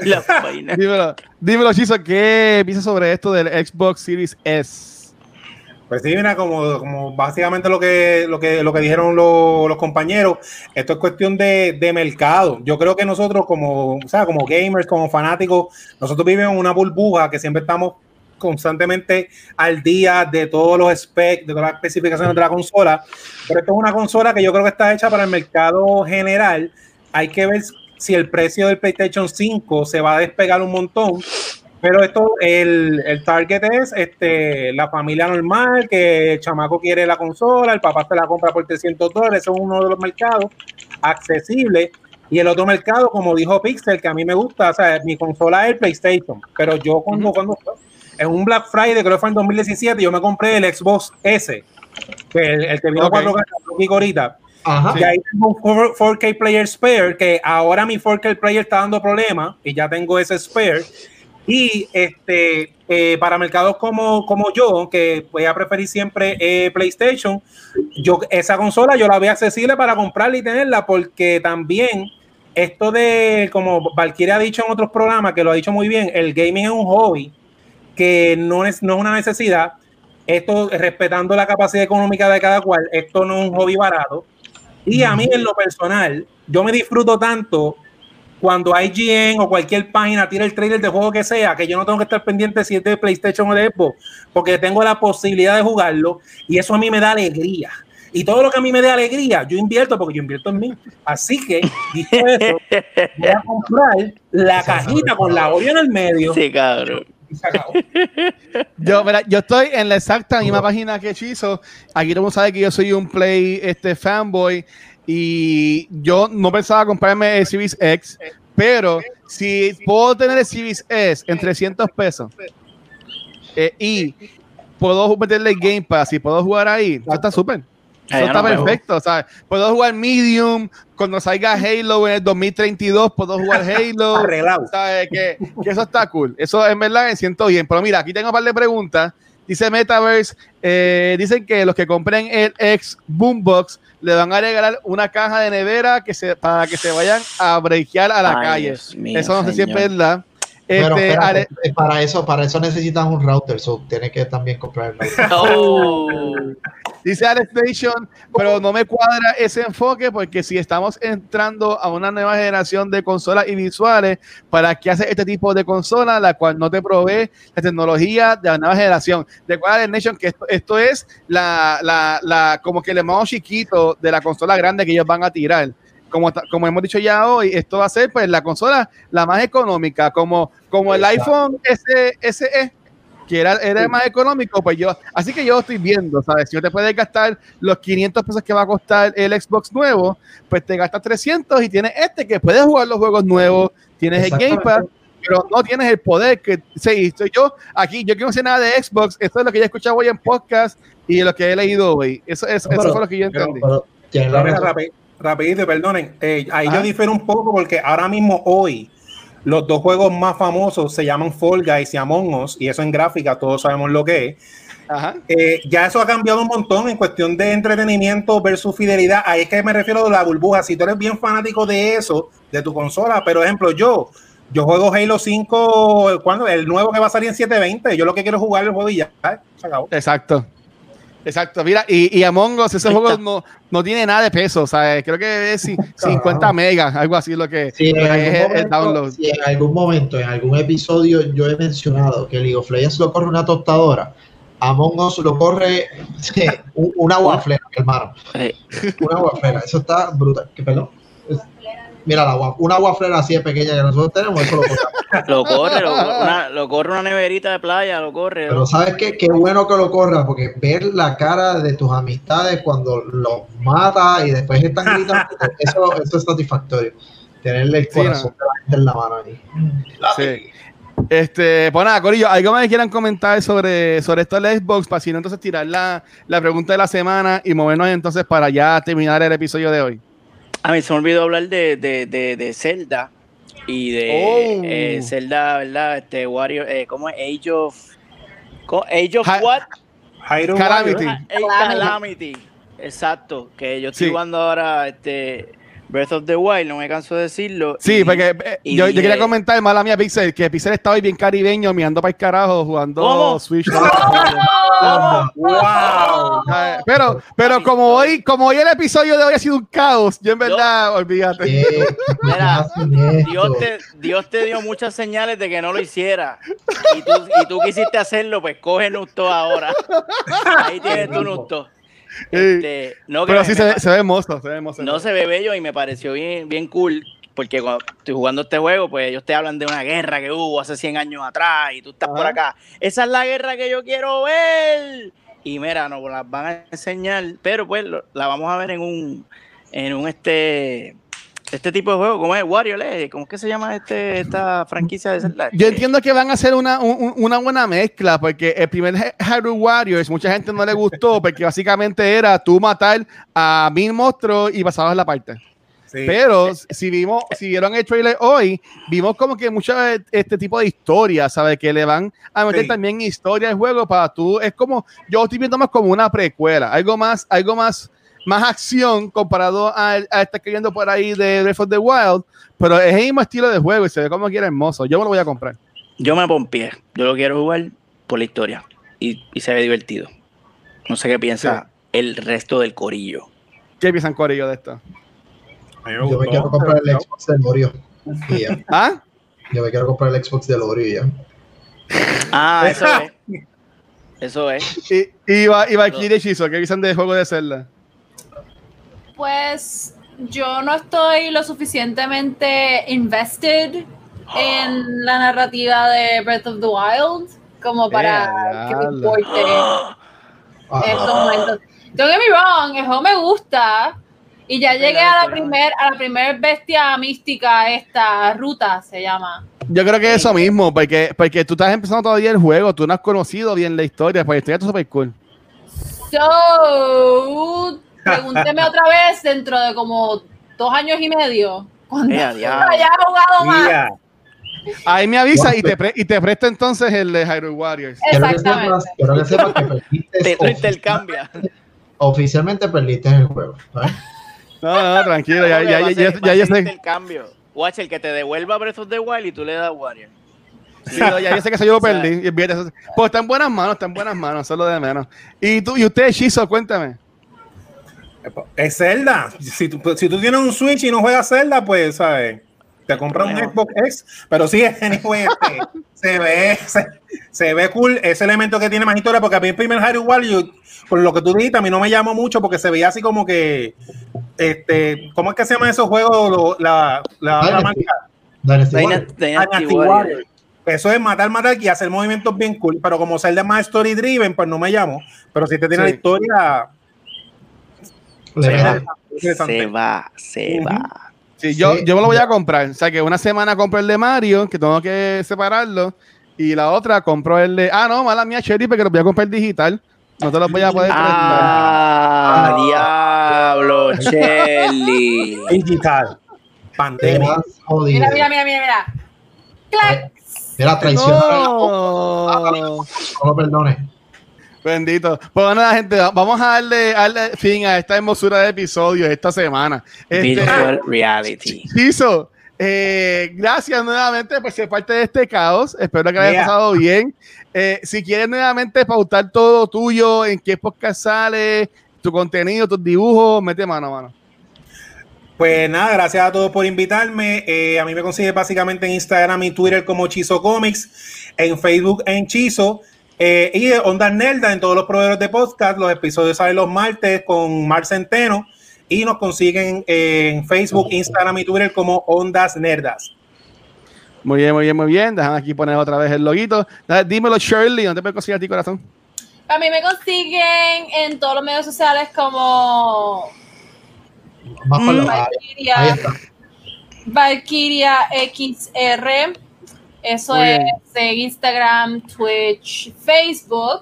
Dímelo, Chizo, ¿qué piensas sobre esto del Xbox Series S? Pues sí, mira, como básicamente lo que dijeron los compañeros, esto es cuestión de mercado. Yo creo que nosotros como gamers, como fanáticos, nosotros vivimos en una burbuja que siempre estamos constantemente al día de todos los specs, de todas las especificaciones de la consola, pero esto es una consola que yo creo que está hecha para el mercado general. Hay que ver si el precio del PlayStation 5 se va a despegar un montón, pero esto, el target es la familia normal, que el chamaco quiere la consola, el papá se la compra por $300, eso es uno de los mercados accesibles. Y el otro mercado, como dijo Pixel, que a mí me gusta, o sea, mi consola es el PlayStation, pero yo cuando en un Black Friday, creo que fue en 2017, yo me compré el Xbox S, el que vino 4K ahorita. Y ahí tengo un 4K Player Spare, que ahora mi 4K Player está dando problemas, y ya tengo ese Spare. Y para mercados como yo, que voy a preferir siempre PlayStation, esa consola yo la veo accesible para comprarla y tenerla, porque también esto de, como Valkyria ha dicho en otros programas, que lo ha dicho muy bien, el gaming es un hobby, que no es una necesidad. Esto, respetando la capacidad económica de cada cual, esto no es un hobby barato. Y a mí, en lo personal, yo me disfruto tanto cuando IGN o cualquier página tira el trailer de juego que sea, que yo no tengo que estar pendiente si es de PlayStation o de Xbox, porque tengo la posibilidad de jugarlo, y eso a mí me da alegría. Y todo lo que a mí me dé alegría, yo invierto, porque yo invierto en mí. Así que, dicho eso, voy a comprar la cajita con la Oreo en el medio. Sí, cabrón. Yo estoy en la exacta misma página que Chizo. Aquí todo el mundo sabe que yo soy un Play fanboy, y yo no pensaba comprarme el Series X, pero si puedo tener el Series S en $300 y puedo meterle Game Pass y puedo jugar ahí, eso está súper. Eso está perfecto, ¿sabes? Puedo jugar Medium, cuando salga Halo en el 2032, puedo jugar Halo. Arreglado. ¿Sabes? Que eso está cool. Eso en verdad me siento bien. Pero mira, aquí tengo un par de preguntas. Dice Metaverse, dicen que los que compren el ex Boombox le van a regalar una caja de nevera para que se vayan a breakear a la calle. Mío, eso no sé si es verdad. Pero espérate, para eso necesitas un router, tienes que también comprar el router. Dice Alex Nation, pero no me cuadra ese enfoque porque si estamos entrando a una nueva generación de consolas y visuales, ¿para qué hace este tipo de consola la cual no te provee la tecnología de la nueva generación? Recuerda Alex Nation que esto es como que el hermano chiquito de la consola grande que ellos van a tirar. Como hemos dicho ya hoy, esto va a ser pues la consola la más económica, como el iPhone SE, que era más económico, pues así que yo estoy viendo, ¿sabes? Si no te puedes gastar los 500 pesos que va a costar el Xbox nuevo, pues te gastas 300 y tienes que puedes jugar los juegos nuevos, tienes el Game Pass, pero no tienes el poder que yo que no sé nada de Xbox, esto es lo que yo he escuchado hoy en podcast y lo que he leído hoy, eso fue lo que yo entendí. Rapidito, perdonen, ahí yo difiero un poco porque ahora mismo hoy los dos juegos más famosos se llaman Fall Guys y Among Us, y eso en gráfica todos sabemos lo que es. Ajá. Ya eso ha cambiado un montón en cuestión de entretenimiento versus fidelidad. Ahí es que me refiero a la burbuja. Si tú eres bien fanático de eso, de tu consola, pero ejemplo, yo juego Halo 5, el nuevo que va a salir en 720, yo lo que quiero es jugar el juego y ya, se acabó. Exacto, mira, y Among Us, ese juego no tiene nada de peso, o sea, creo que es 50 megas, algo así lo que es el download. Si en algún momento, en algún episodio yo he mencionado que League of Legends lo corre una tostadora, Among Us lo corre una guaflera, hermano. Una guaflera, eso está brutal. ¿Qué perdón? Mira, una guaflera así de pequeña que nosotros tenemos, eso lo corre. lo corre una neverita de playa, lo corre. Pero ¿sabes qué? Qué bueno que lo corra, porque ver la cara de tus amistades cuando los mata y después están gritando, eso es satisfactorio. Tenerle el corazón de la gente en la mano ahí. Sí. Pues nada, corillo, ¿algo más que quieran comentar sobre esto del Xbox? Para si no, entonces tirar la pregunta de la semana y movernos entonces para ya terminar el episodio de hoy. A mí se me olvidó hablar de Zelda y de Zelda, ¿verdad? Warrior, ¿cómo es? Age of what? Calamity. Exacto, que yo estoy jugando ahora Breath of the Wild, no me canso de decirlo. Sí, porque yo quería comentar, mala mía, Pixel, que Pixel estaba hoy bien caribeño, mirando para el carajo, jugando Switch. ¡Wow! Pero como hoy el episodio de hoy ha sido un caos, yo en verdad, olvídate. Mira, Dios te dio muchas señales de que no lo hiciera. Y tú quisiste hacerlo, pues coge Nusto ahora. Ahí tienes tu Nusto. Pero sí se ve hermoso, no se ve bello y me pareció bien cool porque cuando estoy jugando este juego pues ellos te hablan de una guerra que hubo hace 100 años atrás y tú estás por acá, esa es la guerra que yo quiero ver y mira, nos las van a enseñar pero pues la vamos a ver en un este tipo de juego, como es Wario, ¿cómo es que se llama esta franquicia de Zelda? Yo entiendo que van a hacer una buena mezcla, porque el primer Hyrule Warriors mucha gente no le gustó, porque básicamente era tú matar a 1000 monstruos y pasabas la parte. Sí. Pero si vieron el trailer hoy, vimos como que mucho este tipo de historias, ¿sabes? Que le van a meter también historia al juego para tú, es como, yo estoy viendo más como una precuela, algo más acción comparado a estar cayendo por ahí de Breath of the Wild, pero es el mismo estilo de juego y se ve como que era hermoso. Yo me lo voy a comprar. Yo me pompié. Yo lo quiero jugar por la historia y se ve divertido. No sé qué piensa el resto del corillo. ¿Qué piensan corillo de esto? Yo me quiero comprar el Xbox del Oreo. ¿Ah? Yo me quiero comprar el Xbox del Oreo ya. Eso es. Y Valkyrie Shizo, ¿qué piensan del juego de Zelda? Pues yo no estoy lo suficientemente invested en la narrativa de Breath of the Wild como para que me importe en estos momentos. Don't get me wrong, el juego me gusta y ya llegué a la primer bestia mística, esta Ruta se llama. Yo creo que eso mismo, porque tú estás empezando todavía el juego, tú no has conocido bien la historia, pues la historia está súper cool. So, pregúnteme otra vez dentro de como 2 años y medio. Cuando haya jugado más. Ahí me avisa y te presto entonces el de Hyrule Warriors. Exactamente. Quiero que sepas que perdiste. Te intercambia. Oficialmente perdiste en el juego. ¿Sabes? No, tranquilo, ya sé. El cambio. Watch el que te devuelva Breath of the Wild y tú le das Warrior. Sí, no, ya sé que yo perdí. Pues está en buenas manos, eso es lo de menos. Y usted, Shizo, cuéntame. Es Zelda. Si tú tienes un Switch y no juegas Zelda, pues, ¿sabes? Te compras un Xbox X, pero sí, anyway, se ve cool ese elemento que tiene más historia, porque a mí el primer Hyrule Warriors, por lo que tú dijiste, a mí no me llamó mucho porque se veía así como que, ¿cómo es que se llaman esos juegos? La Dynasty Warriors. Eso es matar y hacer movimientos bien cool, pero como Zelda es más story driven, pues no me llamo, pero si te tiene la historia, se va. Sí, yo me lo voy a comprar. O sea, que una semana compro el de Mario, que tengo que separarlo, y la otra compro el de... no, mala mía, Cherry, porque lo voy a comprar digital. No te lo voy a poder prestar. Diablo, Cherry. Digital. Pandemia. Mira. ¡Clac! Mira, traicionado. No perdones. Bendito. Pues bueno, gente, vamos a darle fin a esta hermosura de episodios esta semana. Virtual Reality. Chizo, gracias nuevamente por ser parte de este caos. Espero que haya pasado bien. Si quieres nuevamente pautar todo tuyo, en qué podcast sale, tu contenido, tus dibujos, mete mano. Pues nada, gracias a todos por invitarme. A mí me consigues básicamente en Instagram y Twitter como Chizo Comics, en Facebook en Chizo. Y Ondas Nerdas en todos los proveedores de podcast. Los episodios salen los martes con Mar Centeno y nos consiguen en Facebook, Instagram y Twitter como Ondas Nerdas. Muy bien. Déjame aquí poner otra vez el loguito. Dímelo, Shirley, ¿dónde te puedes conseguir a ti, corazón? A mí me consiguen en todos los medios sociales como Valkyria XR. Eso es en Instagram, Twitch, Facebook.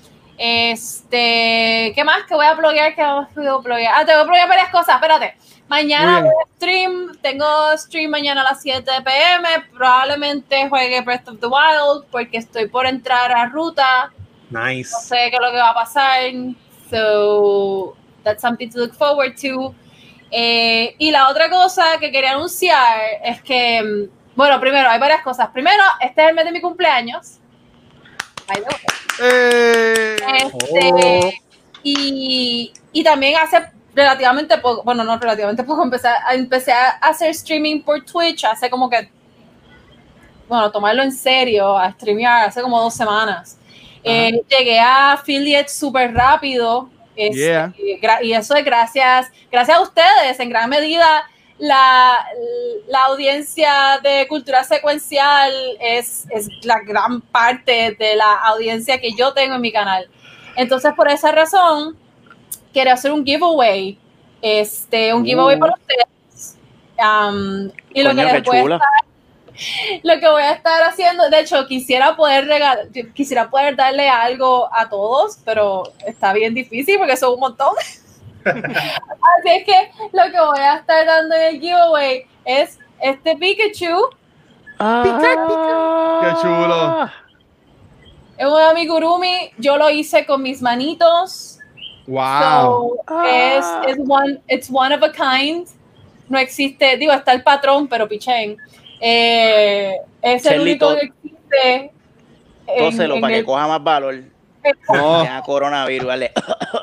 ¿Qué más? Que voy a bloguear. Te voy a bloguear varias cosas. Espérate. Mañana voy a stream. Tengo stream mañana a las 7 p.m. Probablemente juegue Breath of the Wild porque estoy por entrar a ruta. Nice. No sé qué es lo que va a pasar. So, that's something to look forward to. Y la otra cosa que quería anunciar es que... Bueno, primero, hay varias cosas. Primero, este es el mes de mi cumpleaños. Y también hace relativamente poco, bueno, no relativamente poco, empecé a hacer streaming por Twitch hace como que, bueno, tomarlo en serio, a streamear hace como 2 semanas. Llegué a affiliate súper rápido. Y eso es gracias a ustedes, en gran medida. La audiencia de Cultura Secuencial es la gran parte de la audiencia que yo tengo en mi canal. Entonces, por esa razón, quiero hacer un giveaway. Un giveaway para ustedes. Y lo que voy a estar haciendo, de hecho, quisiera poder darle algo a todos, pero está bien difícil porque son un montón. Así es que lo que voy a estar dando en el giveaway es este Pikachu. ¡Qué chulo! Es un amigurumi. Yo lo hice con mis manitos. ¡Wow! So, it's one of a kind. No existe, digo, está el patrón, pero pichén. Es el único que existe. Tóselo para que coja más valor. No. Ya, coronavirus, vale.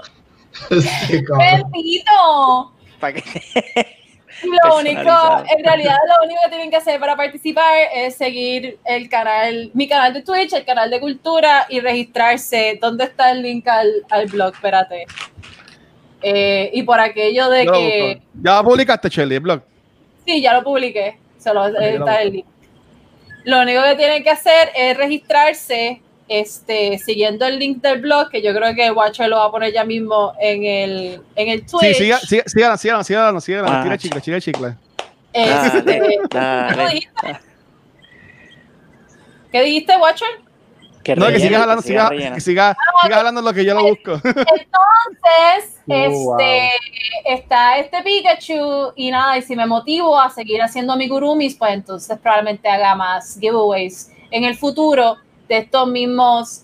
¡Bendito! Lo único, en realidad, lo único que tienen que hacer para participar es seguir mi canal de Twitch, el canal de Cultura y registrarse. ¿Dónde está el link al blog? Espérate. Y por aquello de que... ¿Ya publicaste, Shelly, el blog? Sí, ya lo publiqué. Está el link. Lo único que tienen que hacer es registrarse siguiendo el link del blog, que yo creo que el Watcher lo va a poner ya mismo en el Twitch. Sí, síganos. Tira chicle. Dale. ¿Qué dijiste, Watcher? No, que sigas hablando, sigas hablando lo que yo lo busco. Entonces, está este Pikachu y nada, y si me motivo a seguir haciendo amigurumis, pues entonces probablemente haga más giveaways en el futuro de estos mismos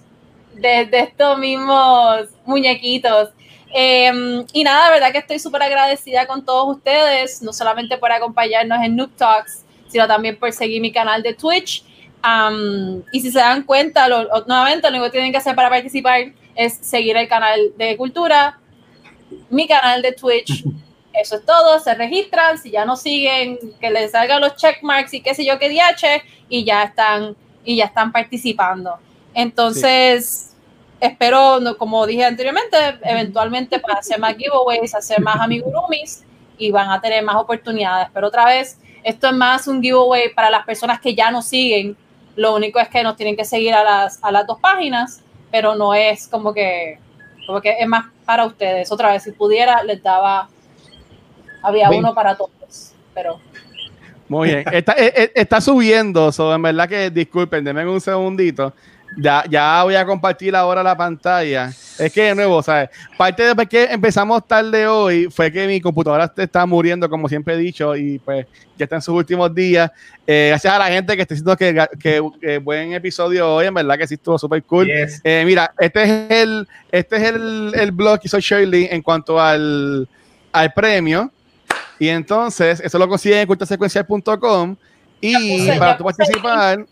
muñequitos. Y nada, de verdad que estoy súper agradecida con todos ustedes, no solamente por acompañarnos en Noob Talks, sino también por seguir mi canal de Twitch. Y si se dan cuenta, nuevamente lo único que tienen que hacer para participar es seguir el canal de Cultura, mi canal de Twitch. Eso es todo, se registran, si ya no siguen, que les salgan los checkmarks y qué sé yo qué DH, y ya están participando. Entonces, espero, como dije anteriormente, eventualmente para hacer más giveaways, hacer más amigurumis, y van a tener más oportunidades. Pero otra vez, esto es más un giveaway para las personas que ya nos siguen. Lo único es que nos tienen que seguir a las 2 páginas, pero no es como que es más para ustedes. Otra vez, si pudiera, les daba, había uno para todos, pero... Muy bien, está subiendo, en verdad que disculpen, denme un segundito. Ya voy a compartir ahora la pantalla. Es que de nuevo, ¿sabes? Parte de por qué empezamos tarde hoy fue que mi computadora está muriendo, como siempre he dicho, y pues ya está en sus últimos días. Gracias a la gente que está diciendo que buen episodio hoy, en verdad que sí estuvo súper cool. Yes. Mira, este es el blog que hizo Shirley en cuanto al premio. Y entonces, eso lo consiguen en culturasecuencial.com. Y para tú participar,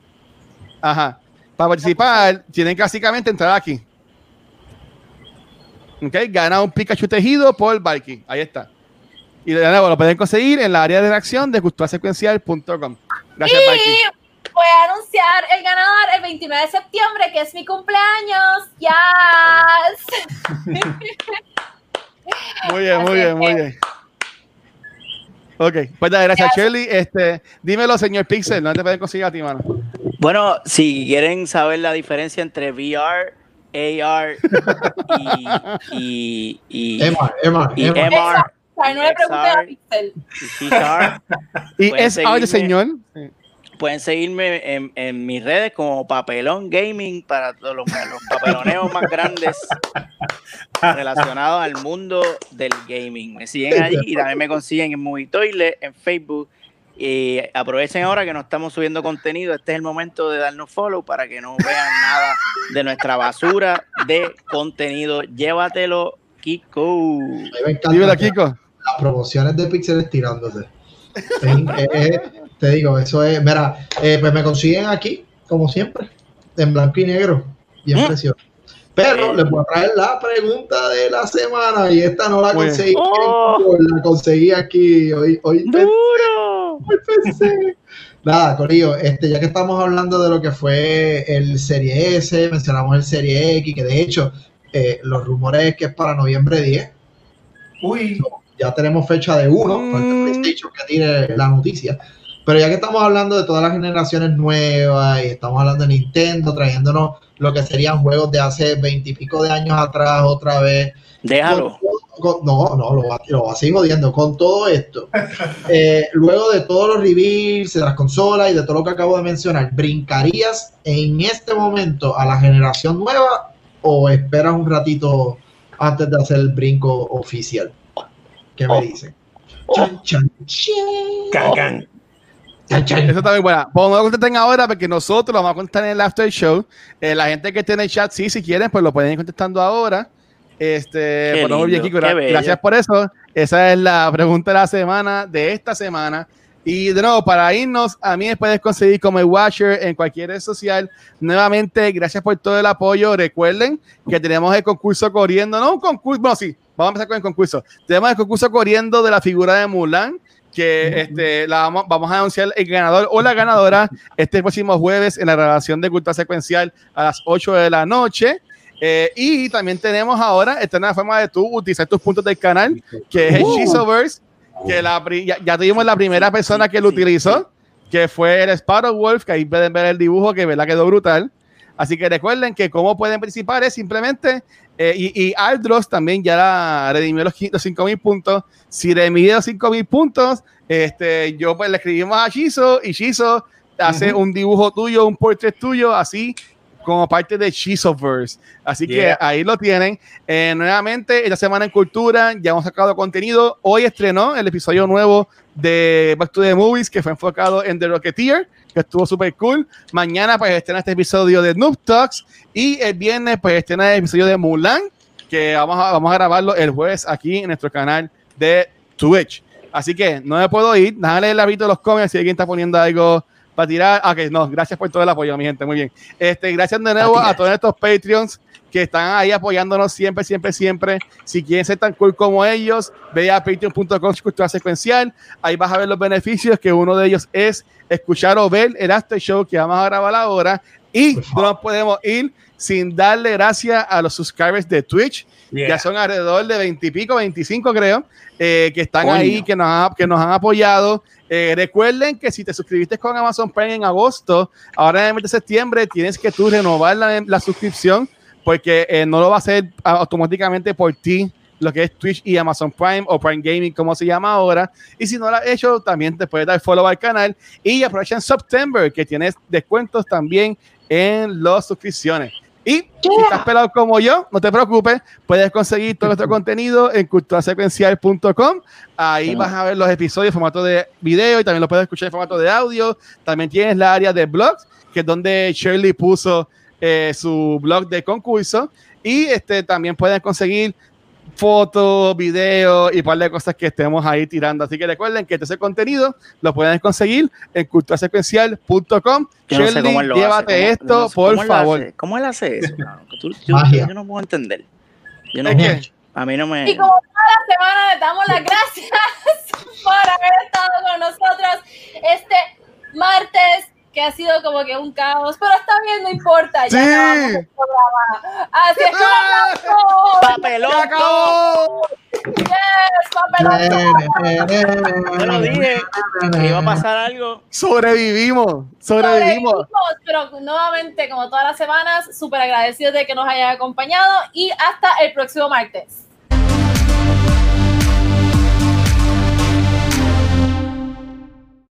para participar, tienen que básicamente entrar aquí. Ok, gana un Pikachu tejido por Valky. Ahí está. Y de nuevo lo pueden conseguir en la área de reacción de culturasecuencial.com. Gracias, Valky. Voy a anunciar el ganador el 29 de septiembre, que es mi cumpleaños. ¡Yes! Muy bien. Ok, pues gracias, Shirley. Dímelo, señor Pixel, ¿dónde te pueden conseguir a ti, mano? Bueno, si quieren saber la diferencia entre VR, AR y MR, no le pregunté a Pixel. Y SR, señor. Pueden seguirme en mis redes como Papelón Gaming para todos los papeloneos más grandes relacionados al mundo del gaming. Me siguen allí y también me consiguen en Movie Toilet, en Facebook. Y aprovechen ahora que no estamos subiendo contenido. Este es el momento de darnos follow para que no vean nada de nuestra basura de contenido. Llévatelo, Kiko. Dímelo, Kiko. Las promociones de Pixel estirándose. Te digo, eso es. Mira, pues me consiguen aquí, como siempre, en blanco y negro. Bien precioso. Pero les voy a traer la pregunta de la semana y esta no la conseguí. La conseguí aquí hoy. ¡Duro! Pensé. Nada, Corillo, ya que estamos hablando de lo que fue el Serie S, mencionamos el Serie X, que de hecho los rumores es que es para noviembre 10. Ya tenemos fecha de 1, falta PlayStation que tire la noticia. Pero ya que estamos hablando de todas las generaciones nuevas y estamos hablando de Nintendo trayéndonos lo que serían juegos de hace 20 y pico de años atrás otra vez. Déjalo. Lo va a seguir jodiendo con todo esto. Luego de todos los reveals de las consolas y de todo lo que acabo de mencionar, ¿brincarías en este momento a la generación nueva o esperas un ratito antes de hacer el brinco oficial? ¿Qué me dicen? Chan, chan, chan. Eso está muy buena. Pues no lo contesten ahora porque nosotros lo vamos a contestar en el after show. La gente que esté en el chat, sí, si quieren, pues lo pueden ir contestando ahora. Gracias por eso. Esa es la pregunta de la semana, de esta semana. Y de nuevo, para irnos, a mí me puedes conseguir como el Watcher en cualquier red social. Nuevamente, gracias por todo el apoyo. Recuerden que tenemos el concurso corriendo, no un concurso, no, sí, vamos a empezar con el concurso. Tenemos el concurso corriendo de la figura de Mulan, que vamos a anunciar el ganador o la ganadora este próximo jueves en la grabación de Cultura Secuencial a las 8 de la noche. Y también tenemos ahora esta nueva forma de tú utilizar tus puntos del canal, que es el Shizoverse, que ya tuvimos la primera persona que lo utilizó, que fue el Sparrow Wolf, que ahí pueden ver el dibujo, que verdad quedó brutal. Así que recuerden que cómo pueden participar es simplemente, y Aldros también ya redimió los 5,000 puntos. Si redimió los 5,000 puntos, yo pues le escribimos a Shizo y Shizo hace un dibujo tuyo, un portrait tuyo, así como parte de Chizoverse. Así que ahí lo tienen. Nuevamente, esta semana en Cultura ya hemos sacado contenido. Hoy estrenó el episodio nuevo de Back to the Movies, que fue enfocado en The Rocketeer, que estuvo súper cool. Mañana pues estrena este episodio de Noob Talks, y el viernes pues estrena el episodio de Mulan, que vamos a grabarlo el jueves aquí en nuestro canal de Twitch. Así que no me puedo ir. Déjale el hábito de los comments si alguien está poniendo algo para tirar. Ok, no, gracias por todo el apoyo, mi gente, muy bien. Gracias de nuevo a todos estos Patreons que están ahí apoyándonos siempre. Si quieren ser tan cool como ellos, ve a patreon.com Cultura Secuencial. Ahí vas a ver los beneficios, que uno de ellos es escuchar o ver el after show que vamos a grabar ahora. Y no nos podemos ir sin darle gracias a los subscribers de Twitch. Ya son alrededor de 20 y pico, 25 creo, que están ahí, que nos han apoyado. Recuerden que si te suscribiste con Amazon Prime en agosto, ahora en el mes de septiembre tienes que tú renovar la suscripción, porque no lo va a hacer automáticamente por ti lo que es Twitch y Amazon Prime o Prime Gaming, como se llama ahora. Y si no lo has hecho, también te puedes dar follow al canal. Y aprovecha en September, que tienes descuentos también en las suscripciones. Y si estás pelado como yo, no te preocupes, puedes conseguir todo nuestro contenido en culturasecuencial.com. Ahí vas a ver los episodios en formato de video y también lo puedes escuchar en formato de audio. También tienes la área de blogs, que es donde Shirley puso su blog de concurso. Y también pueden conseguir fotos, videos y un par de cosas que estemos ahí tirando. Así que recuerden que ese contenido lo pueden conseguir en culturasecuencial.com. Shirley, no llévate esto, por favor. ¿Cómo él hace eso? Yo no puedo entender. A mí no me... Y como toda la semana, les damos las gracias por haber estado con nosotros este martes, que ha sido como que un caos, pero está bien, no importa, ya acabamos el programa. Así es como ¡Papelón! ¡Yes! ¡Papelón! Yo lo dije, que iba a pasar algo. Sobrevivimos. Pero nuevamente, como todas las semanas, súper agradecidos de que nos hayan acompañado y hasta el próximo martes.